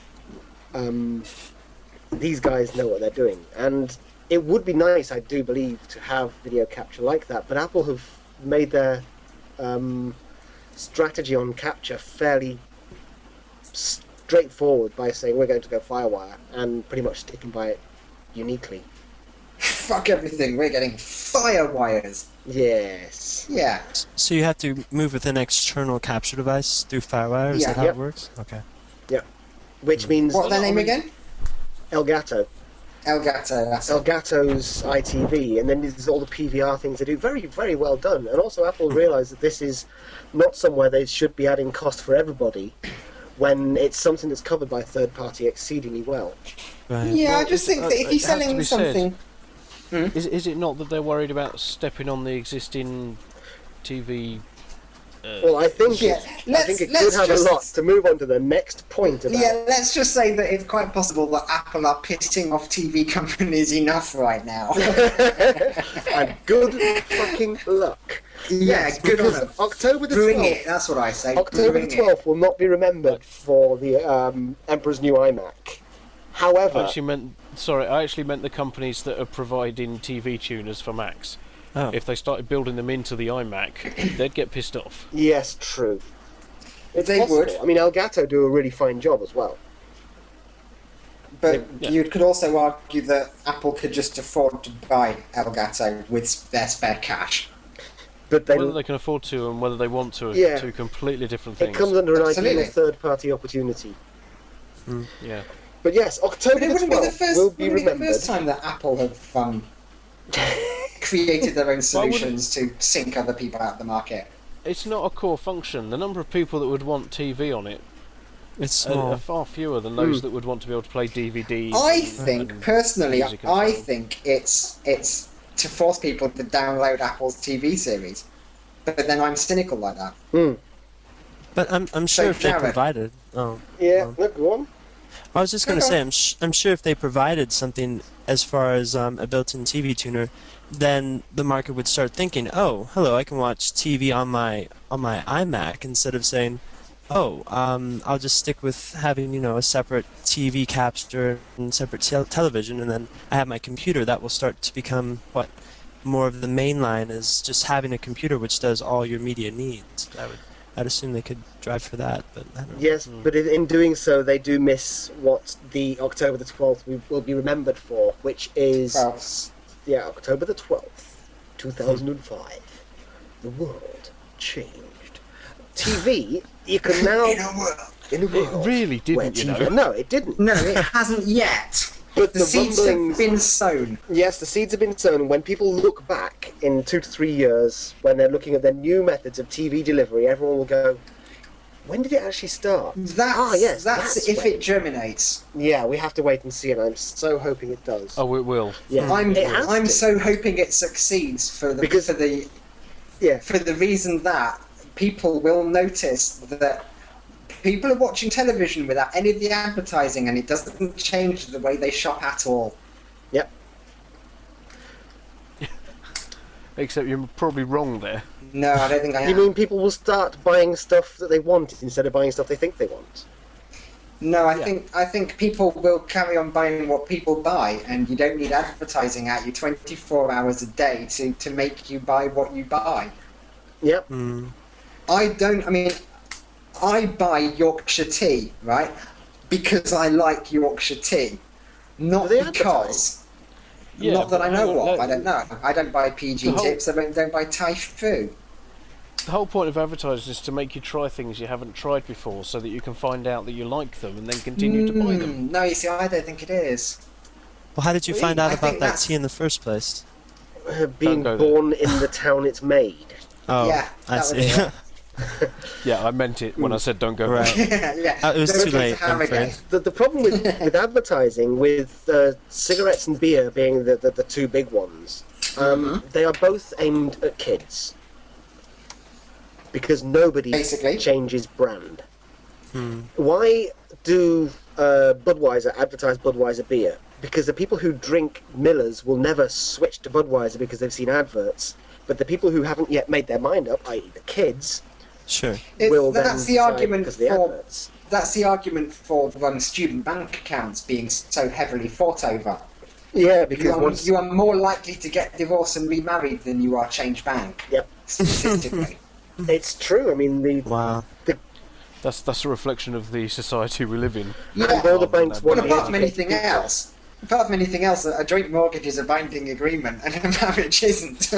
Um, these guys know what they're doing, and it would be nice, I do believe, to have video capture like that. But Apple have made their um, strategy on capture fairly straightforward by saying we're going to go FireWire and pretty much sticking by it uniquely. Fuck everything. We're getting fire wires. Yes. Yeah. So you have to move with an external capture device through FireWire? Is Yeah. that how Yep. it works? Okay. Which means What's their Well, I name mean- again? Elgato. Elgato. That's it. Elgato's I T V, and then there's all the P V R things they do. Very, very well done. And also Apple realised that this is not somewhere they should be adding cost for everybody when it's something that's covered by third party exceedingly well. Right. Yeah, I Well, just it's- think uh, that if it you're has to selling be said. something, Is is it not that they're worried about stepping on the existing T V? Uh, Well, I think Yeah, it, I let's- think it could let's have just- a lot to move on to the next point about. yeah, let's just say that it's quite possible that Apple are pissing off T V companies enough right now. And good fucking luck. yeah, good on Because them. October the Bring twelfth. it. That's what I say. October Bring the it. twelfth will not be remembered for the um, Emperor's new iMac. I However, actually meant sorry. I actually meant the companies that are providing T V tuners for Macs. Oh. If they started building them into the iMac, they'd get pissed off. yes, true. It's They possible. would. I mean, Elgato do a really fine job as well. But Yeah. you could also argue that Apple could just afford to buy Elgato with their spare cash. But they, Whether they can afford to and whether they want to are Yeah. two completely different it things. comes under an Absolutely. ideal third-party opportunity. Yeah. But yes, October But it the wouldn't be the twelfth first. will be wouldn't be the remembered. first time that Apple have um, created their own Why wouldn't- solutions to sink other people out of the market. It's not a core function. The number of people that would want T V on it It's are, small. are far fewer than those Hmm. that would want to be able to play D V Ds. I and- think and personally, music and I so on. think it's it's to force people to download Apple's T V series. But then I'm cynical like that. Hmm. But I'm I'm sure So, if they Jared. provided. Oh. Yeah, Oh. no, go on. I was just going to say, I'm, sh- I'm sure if they provided something as far as um, a built-in T V tuner, then the market would start thinking, oh, hello, I can watch T V on my on my iMac, instead of saying, oh, um, I'll just stick with having, you know, a separate T V capture and separate tel- television, and then I have my computer. That will start to become, what, more of the main line is just having a computer which does all your media needs. I would, I'd assume they could drive for that, but I don't know. Yes, but in, in doing so, they do miss what the October the twelfth we will be remembered for, which is Well, yeah, October the twelfth, two thousand five. The world changed. T V, you can now in a world. in a It world really where didn't, you T V know. No, it didn't. No, it hasn't yet. But The, the, seeds rumblings, have been sown. yes, the seeds have been sown. When people look back in two to three years, when they're looking at their new methods of T V delivery, everyone will go, "When did it actually start?" That's, ah, yes, that's, that's if when. it germinates. Yeah, we have to wait and see, and I'm so hoping it does. Oh, it will. yeah, I'm it has I'm to. so hoping it succeeds for the Because- for the yeah. for the reason that people will notice that people are watching television without any of the advertising, and it doesn't change the way they shop at all. Yep. Except you're probably wrong there. No, I don't think I You am. mean people will start buying stuff that they want instead of buying stuff they think they want? No, I Yeah. think I think people will carry on buying what people buy, and you don't need advertising at you twenty-four hours a day to, to make you buy what you buy. Yep. Mm. I don't. I mean, I buy Yorkshire tea, right? Because I like Yorkshire tea, not Do they because. Yeah, not that but I know hang on, of. no, I don't know. I don't buy P G The whole- tips. I don't, don't buy Thai food. The whole point of advertising is to make you try things you haven't tried before, so that you can find out that you like them and then continue to buy them. Mm, no, you see, I don't think it is. Well, how did you Well, find I out think about that that's- tea in the first place? Uh, being go there. born in the town it's made. Oh, Yeah, I that see. was it. Yeah, I meant it when I said don't go Right. there. yeah. Uh, it was Don't too go to late, I'm Harrogate. afraid. The, the problem with, with advertising, with uh, cigarettes and beer being the, the, the two big ones, um, they are both aimed at kids. Because nobody Basically. changes brand. Hmm. Why do uh, Budweiser advertise Budweiser beer? Because the people who drink Millers will never switch to Budweiser because they've seen adverts. But the people who haven't yet made their mind up, that is the kids, Sure. It- will then that's the decide argument because of the for adverts. that's the argument for um, student bank accounts being so heavily fought over. Yeah, because You are, once you are more likely to get divorced and remarried than you are change bank. Yep. Statistically. it's true. I mean, the Wow. That's that's a reflection of the society we live in. and yeah. all the banks But want But to apart from educate anything people. else, apart from anything else, a joint mortgage is a binding agreement, and a marriage isn't.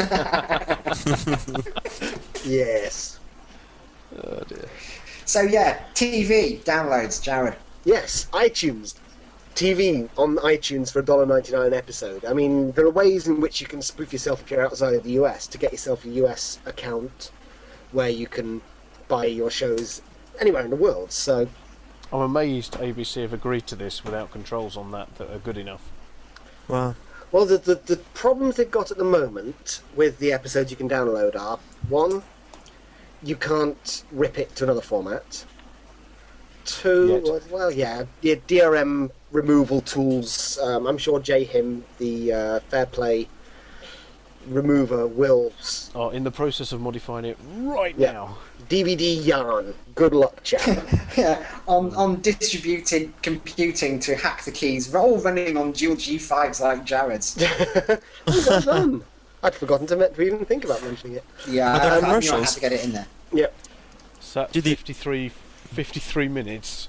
Yes. Oh dear. So yeah, T V downloads, Jared. Yes, iTunes. T V on iTunes for one dollar ninety-nine an episode. I mean, there are ways in which you can spoof yourself if you're outside of the U S to get yourself a U S account where you can buy your shows anywhere in the world. So, I'm amazed A B C have agreed to this without controls on that that are good enough. Wow. well, the, the, the problems they've got at the moment with the episodes you can download are, one, you can't rip it to another format. Two, Yet. well, well, yeah, yeah, D R M removal tools. Um, I'm sure J H I M, the uh, Fair Play remover, will s- Are in the process of modifying it right Yeah. now. D V D yarn. Good luck, chap. Yeah, on on distributed computing to hack the keys, we're all running on dual G fives like Jared's. Oh, well done. I'd forgotten to, to even think about mentioning it. Yeah, Are there I, I knew I had commercials? to get it in there. Yep. So Do the- fifty-three, fifty-three minutes.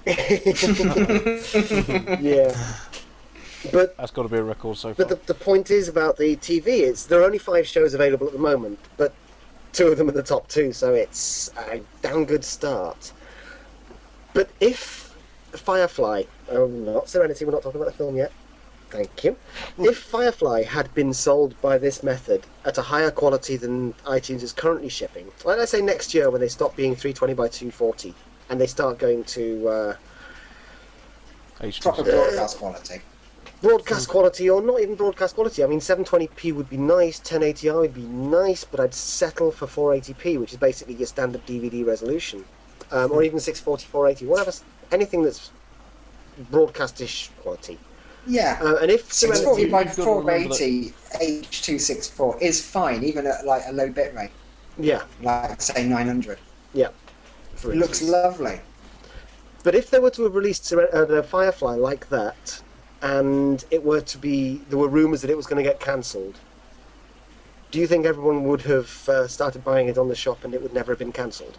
Yeah. But That's got to be a record so far. but the, the point is about the T V is there are only five shows available at the moment, but two of them are the top two, so it's a damn good start. But if Firefly, oh, not Serenity, we're not talking about the film yet. Thank you. If Firefly had been sold by this method at a higher quality than iTunes is currently shipping, like let's say next year when they stop being three twenty by two forty and they start going to uh, H D Proper C. broadcast quality. broadcast quality, or not even broadcast quality. I mean, seven twenty p would be nice, ten eighty i would be nice, but I'd settle for four eighty p, which is basically your standard D V D resolution, um, or even six forty, four eighty, whatever, anything that's broadcastish quality. Yeah. Uh, and if six Serenity, forty by You've got to four remember eighty H two sixty-four is fine, even at like a low bit rate, yeah, like say nine hundred. yeah, for It looks instance. lovely. But if they were to have released Seren- uh, the Firefly like that, and it were to be, there were rumours that it was going to get cancelled, do you think everyone would have uh, started buying it on the shop and it would never have been cancelled?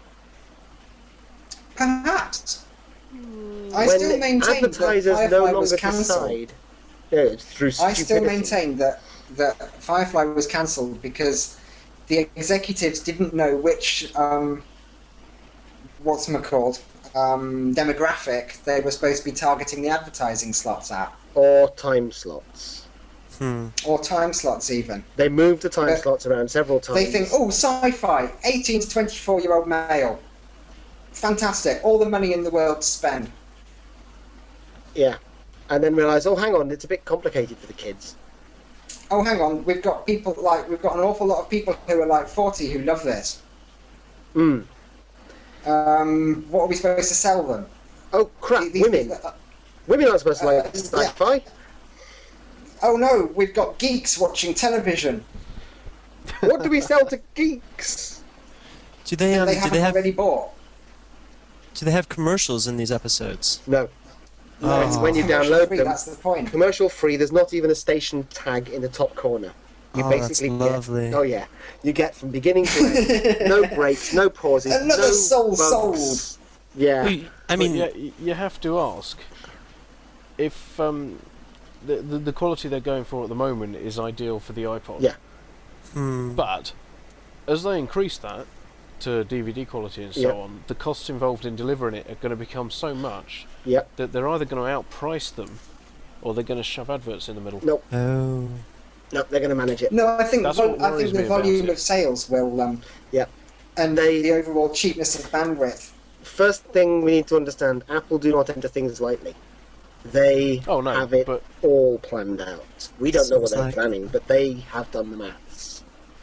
Perhaps. I when still maintain that advertisers Firefly no was longer cancelled. decide, yeah, through I stupidity. still maintain that that Firefly was cancelled because the executives didn't know which um, what's it called um, demographic they were supposed to be targeting the advertising slots at, Or time slots. Hmm. or time slots even. They moved the time But slots around several times. They think, oh, sci-fi, eighteen to twenty-four year old male, fantastic, all the money in the world to spend. Yeah. And then realise, oh, hang on, it's a bit complicated for the kids. Oh, hang on, we've got people like we've got an awful lot of people who are like forty who love this. Hmm. Um, what are we supposed to sell them? Oh, crap, These- women. uh, Women aren't supposed to like Uh, sci-fi. oh no, we've got geeks watching television. What do we sell to geeks? Do they um, They do haven't they have already bought. do they have commercials in these episodes? No. No, It's Oh. when you commercial download free, them. that's the point. Commercial free, there's not even a station tag in the top corner. You Oh, that's basically lovely. get, oh yeah, you get from beginning to end, no breaks, no pauses, Another no soul bugs. sold. Yeah, Well, I But mean, yeah, y- you have to ask if um, the, the the quality they're going for at the moment is ideal for the iPod. Yeah. hmm. But as they increase that to D V D quality and so Yeah. on, the costs involved in delivering it are going to become so much Yep. that they're either going to outprice them or they're going to shove adverts in the middle. No. Oh. no, they're going to manage it. No, I think That's vol- what I worries think the me about volume it. of sales will, um, Yep. and They- the overall cheapness of bandwidth. First thing we need to understand: Apple do not enter things lightly. They Oh no, have it but all planned out. We don't know what Sounds they're like- planning, but they have done the maths.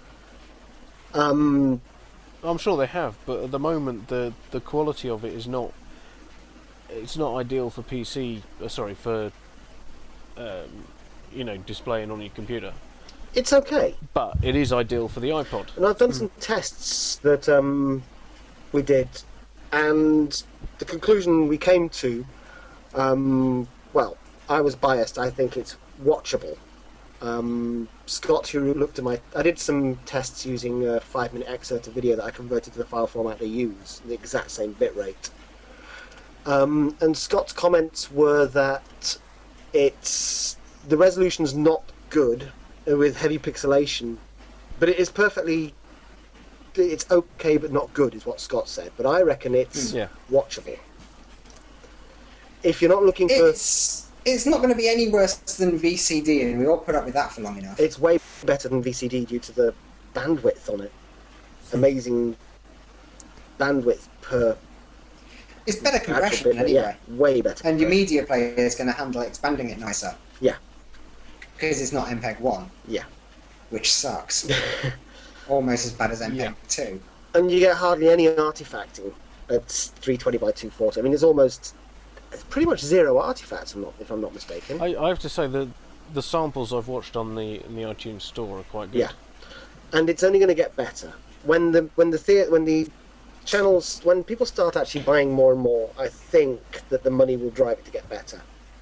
Um, I'm sure they have. But at the moment, the the quality of it is not. It's not ideal for P C. Uh, sorry, for um, you know, displaying on your computer. it's okay. But it is ideal for the iPod. And I've done some tests that um, we did, and the conclusion we came to, um, well, I was biased. I think it's watchable. Um, Scott, who looked at my, I did some tests using a five-minute excerpt of video that I converted to the file format they use, the exact same bitrate. Um, and Scott's comments were that it's the resolution's not good with heavy pixelation, but it is perfectly. It's okay, but not good, is what Scott said. But I reckon it's Yeah. watchable. If you're not looking for, It's it's not going to be any worse than V C D, and we all put up with that for long enough. it's way better than V C D due to the bandwidth on it. Amazing bandwidth per It's better actual compression bit. anyway, Yeah, way better. and your compression. media player is going to handle expanding it nicer. Yeah. Because it's not M P E G one. Yeah. Which sucks. Almost as bad as M P E G Yeah. two. And you get hardly any artifacting at three twenty by two forty. I mean, it's almost it's pretty much zero artifacts. I'm not, if I'm not mistaken. I, I have to say that the samples I've watched on the in the iTunes store are quite good. Yeah. And it's only going to get better when the when the thea- when the channels when people start actually buying more and more. I think that the money will drive it to get better.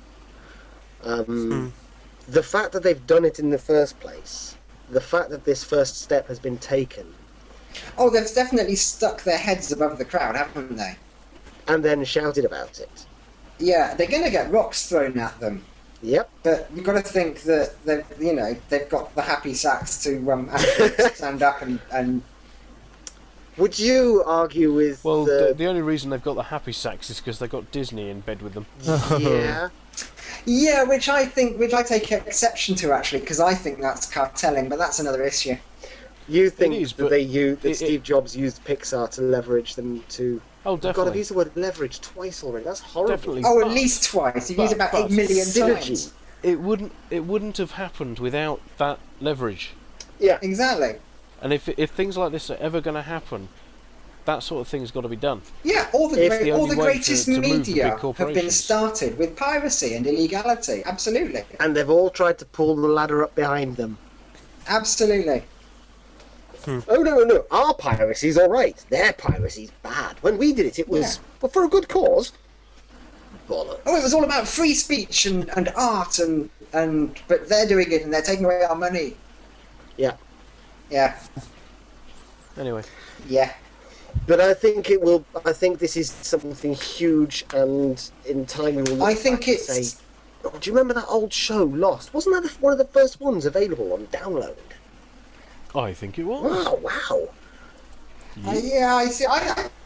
Um, Hmm. The fact that they've done it in the first place, the fact that this first step has been taken, Oh, they've definitely stuck their heads above the crowd, haven't they? and then shouted about it. Yeah, they're going to get rocks thrown at them. Yep. But you've got to think that they've, you know, they've got the happy sacks to um, actually stand up and, and Would you argue with Well, the, the, the only reason they've got the happy sacks is because they've got Disney in bed with them. yeah? yeah, which I think, which I take exception to actually, because I think that's cartelling, but that's another issue. You think is, that but they used, that it- it- Steve Jobs used Pixar to leverage them to? Oh, God, I've definitely. used the word leverage twice already. That's horrible. Definitely. Oh, at but least twice. You've but- used about but eight million synergy. times. It wouldn't. It wouldn't have happened without that leverage. Yeah. Exactly. And if if things like this are ever going to happen, that sort of thing's got to be done. Yeah, all the If great, the all only the way greatest to- to move the big media have been corporations. started with piracy and illegality. Absolutely, And they've all tried to pull the ladder up behind them. absolutely. Oh no, no, no! Our piracy's all right. Their piracy's bad. When we did it, it was Yeah. well, for a good cause. Bollocks. Oh, it was all about free speech and, and art and and but they're doing it and they're taking away our money. Yeah. Yeah, Anyway, yeah. But I think it will. I think this is something huge, and in time we will. Look I think back and it's- say, oh, do you remember that old show, Lost? Wasn't that the, one of the first ones available on download? I think it was. Wow! Wow! Uh, yeah, I see. I, I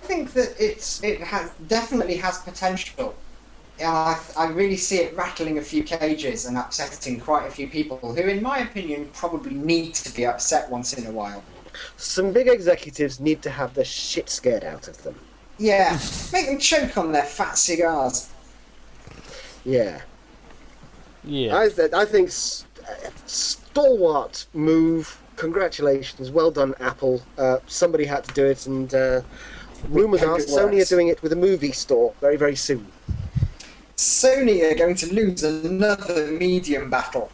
think that it's it has definitely has potential. Yeah, I, I really see it rattling a few cages and upsetting quite a few people who, in my opinion, probably need to be upset once in a while. Some big executives need to have the shit scared out of them. Yeah, make them choke on their fat cigars. Yeah. Yeah. I, th- I think s- uh, stalwart move. Congratulations, well done, Apple. Uh, somebody had to do it, and uh, rumours hope are it Sony are works. doing it with a movie store very, very soon. Sony are going to lose another medium battle.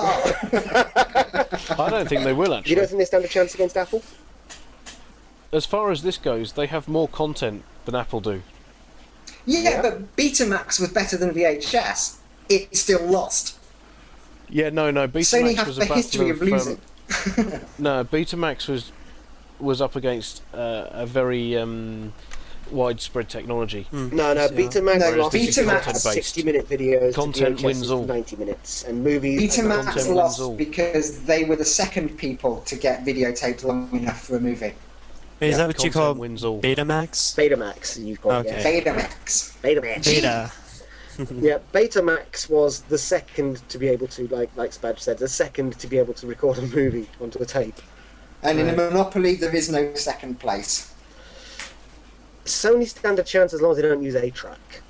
I don't think they will You actually. don't think they stand a chance against Apple? As far as this goes, they have more content than Apple do. Yeah, Yeah. but Betamax was better than V H S. It still lost. Yeah, no, no. Sony Betamax has was the a history battle of um, losing. No, Betamax was was up against uh, a very um, widespread technology. No, no, Yeah. Betamax No, lost this is Betamax content-based. sixty-minute videos Content to V H S wins all. ninety minutes, and movies... Betamax Content lost wins all. because they were the second people to get videotaped long enough for a movie. Wait, is Yeah, that what you content call wins all. Betamax? Betamax, you call it, Okay. Betamax. yeah. Betamax. Beta. Yeah, Betamax was the second to be able to, like like Spadge said, the second to be able to record a movie onto a tape. And in a Right. monopoly, there is no second place. Sony stand a chance as long as they don't use A track.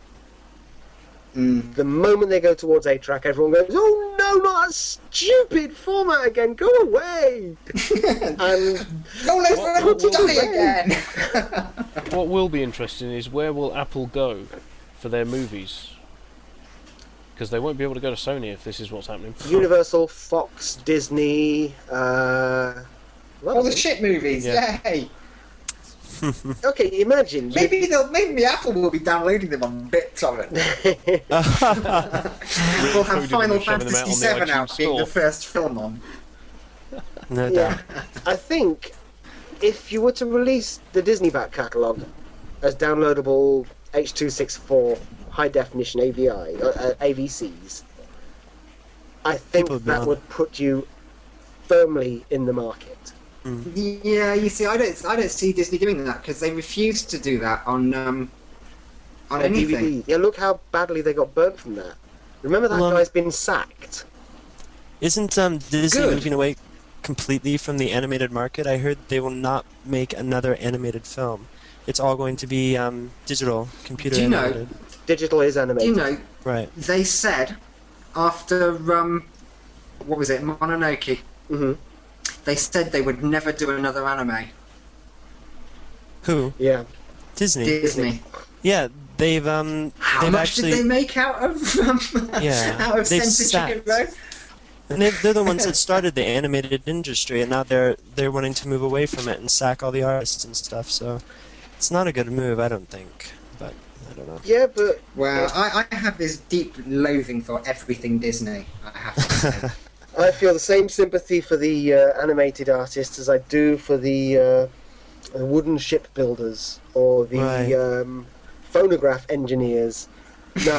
Mm. The moment they go towards A track, everyone goes, "Oh no, not that stupid format again! Go away!" And Oh, let's What- let what- die again! What will be interesting is where will Apple go for their movies? Because they won't be able to go to Sony if this is what's happening. Universal, Fox, Disney. Uh, well, All the shit movies, Yeah. yay! okay, imagine. you- Maybe they'll, maybe Apple will be downloading them on bits of it. We'll have Recoding Final them and shoving them out Fantasy on the seven iTunes out being store. the first film on. No Yeah, doubt. I think if you were to release the Disney back catalogue as downloadable H two sixty-four high definition A V I uh, uh, A V Cs, I think People would be that on would put you firmly in the market. Yeah, you see, I don't, I don't see Disney doing that because they refuse to do that on, um, on A D V anything. D. Yeah, look how badly they got burnt from that. Remember that Well, um, guy's been sacked. Isn't um, Disney Good. moving away completely from the animated market? I heard they will not make another animated film. It's all going to be um, digital, computer Do you know- animated. Digital is animated. You know, Right. they said after um, what was it, Mononoke? hmm They said they would never do another anime. Who? Yeah. Disney. Disney. Yeah, they've um, How they've much actually, did they make out of um, Yeah, out of they've Sensei Chicken sacked. Road? and they've, they're the ones that started the animated industry, and now they're they're wanting to move away from it and sack all the artists and stuff. So it's not a good move, I don't think. But I don't know. Yeah, but Well, I, I have this deep loathing for everything Disney. I have to say. I feel the same sympathy for the uh, animated artists as I do for the uh, wooden shipbuilders or the Right. um, phonograph engineers. No,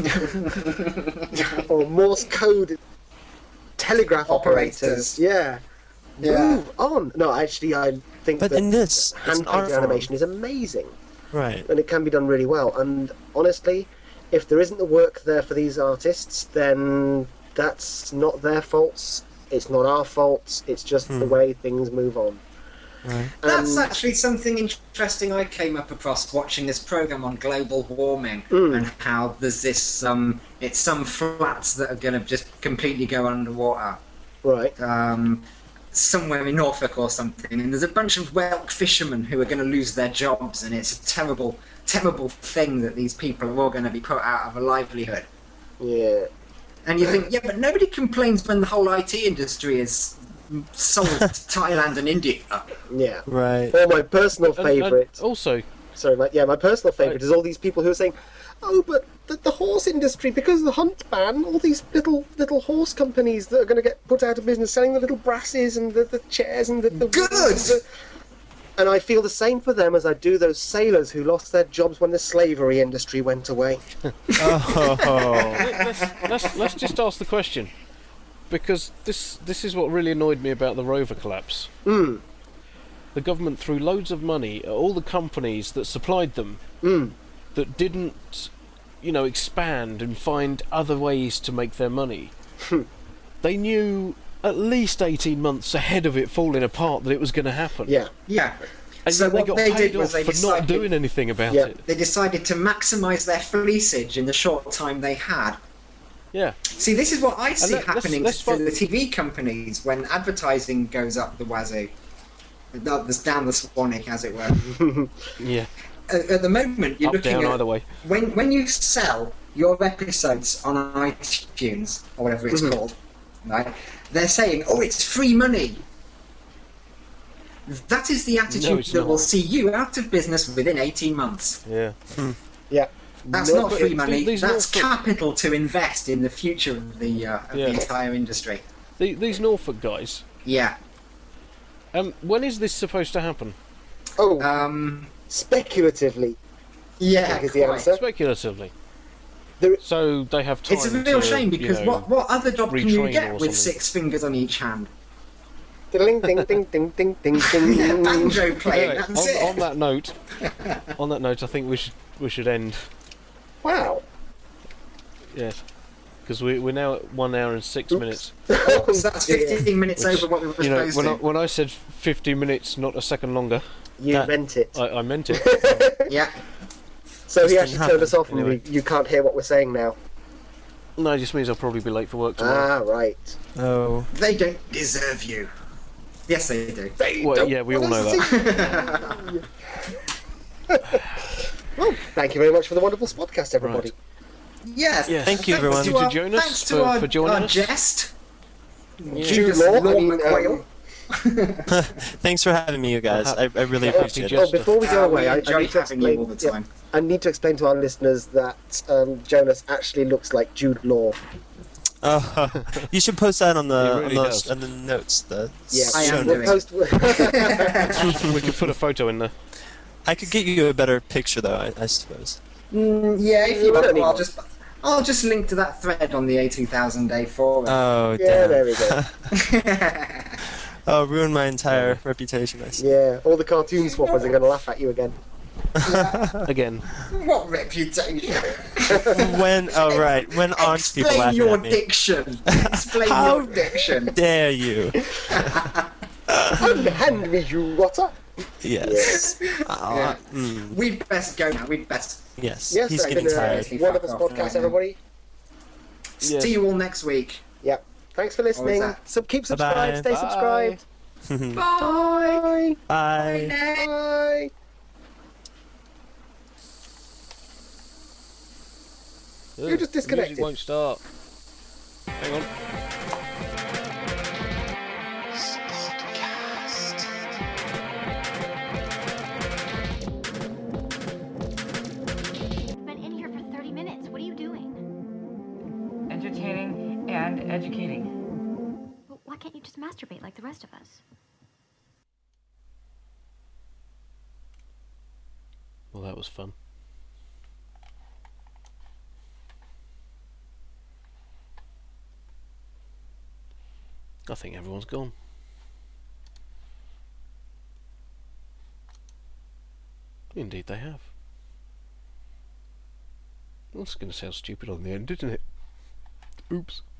I, or Morse code telegraph operators. Operators. Yeah. Yeah. Move on. No, actually, I think But that in this, it's an art hand-painted form. animation is amazing, Right. and it can be done really well. And honestly, if there isn't the work there for these artists, then that's not their faults. It's not our faults. It's just the Hmm. way things move on. Right. That's And- actually something interesting I came up across watching this program on global warming Mm. and how there's this um, it's some flats that are going to just completely go underwater. Right. Um, somewhere in Norfolk or something, and there's a bunch of whelk fishermen who are going to lose their jobs, and it's a terrible, terrible thing that these people are all going to be put out of a livelihood. Yeah. And you think, yeah, but nobody complains when the whole I T industry is sold to Thailand and India. Yeah. Right. Or my personal And- and favourite. also, Sorry, my, yeah, my personal favourite Right. is all these people who are saying, "Oh, but the, the horse industry, because of the hunt ban, all these little little horse companies that are going to get put out of business, selling the little brasses and the, the chairs and the, the Good! the- And I feel the same for them as I do those sailors who lost their jobs when the slavery industry went away. Oh. let's, let's let's just ask the question, because this this is what really annoyed me about the rover collapse. Hmm. the government threw loads of money at all the companies that supplied them Mm. that didn't, you know, expand and find other ways to make their money. They knew at least eighteen months ahead of it falling apart that it was going to happen. Yeah. Yeah. And So yet they what got they paid did was off they for decided- not doing anything about Yeah. it. They decided to maximise their fleecage in the short time they had. Yeah. See, this is what I see let- let's- happening let's to fi- the T V companies when advertising goes up the wazoo. Up the- Down the Swanwick, as it were. Yeah. At, at the moment, you're Up, looking down, at either way. when when you sell your episodes on iTunes or whatever it's Mhm. called, right? They're saying, "Oh, it's free money." That is the attitude it's that not. will see you out of business within eighteen months. Yeah. Yeah. That's No, not but free th- money. these That's Norfolk- capital to invest in the future of the uh, of Yeah. the entire industry. The, these Norfolk guys. Yeah. Um, when is this supposed to happen? Oh, Um. speculatively. Yeah. Here's the quite. answer. Speculatively. There- So they have time It's a real to, shame you because know, what what other job can you retrain get or with something. six fingers on each hand? Ding ding ding ding ding ding ding. Yeah, banjo playing. Anyway, That's it. on, on that note, on that note, I think we should we should end. Wow. Yes, because we we're now at one hour and six Oops. minutes. Oh, so that's Yeah. fifteen minutes Which, over what we were You know, supposed when I, to. when I said fifty minutes, not a second longer, You That- meant it. I, I meant it. Yeah. So he This actually didn't turned us happen, off, and anyway. we, you can't hear what we're saying now. No, it just means I'll probably be late for work tomorrow. Ah, right. Oh. They don't deserve you. Yes, they do. They Well, don't yeah, we all want know us that. to- Well, thank you very much for the wonderful podcast, everybody. Yes. Yes. Thank you, Thanks everyone. to Thank you our- to Jonas Thanks to for- our, for joining our us. jest. Yeah. Judas Law, Law I mean, McQuail. um, Thanks for having me, you guys. I, I really Happy appreciate Jester. it. Oh, before we go Uh, away, we I, I enjoy need to having you explain. all the yeah, time. I need to explain to our listeners that um, Jonas actually looks like Jude Law. Oh, you should post that on the, He really on, does. the on the notes. The Yeah, I am we'll doing. post. We could put a photo in there. I could get you a better picture, though. I, I suppose. Mm, yeah, if you We don't want, need I'll one. just I'll just link to that thread on the A two thousand Day forum. Oh, Yeah, damn. there we go. Oh, ruined my entire reputation. I see. Yeah, all the cartoon swappers are going to laugh at you again. Again. What reputation? When? Oh, right. When aren't people Explain laughing your at me? diction. Explain How your diction. Dare you? Hand me you rotter. Yes. Uh, Yeah. mm, We'd best go now. We'd best yes. Yes, He's it's getting been tired. a wonderful Fuck off podcast, right now. everybody. Yes. see you all next week. Yep. Thanks for listening. that? So keep subscribed. Bye-bye. Stay Bye. subscribed. Bye. Bye. Bye. Bye. You just The disconnected. music won't start. Hang on. Been in here for thirty minutes. What are you doing? Entertaining and educating. Well, why can't you just masturbate like the rest of us? Well, that was fun. I think everyone's gone. Indeed, they have. That's going to sound stupid on the end, isn't it? Oops.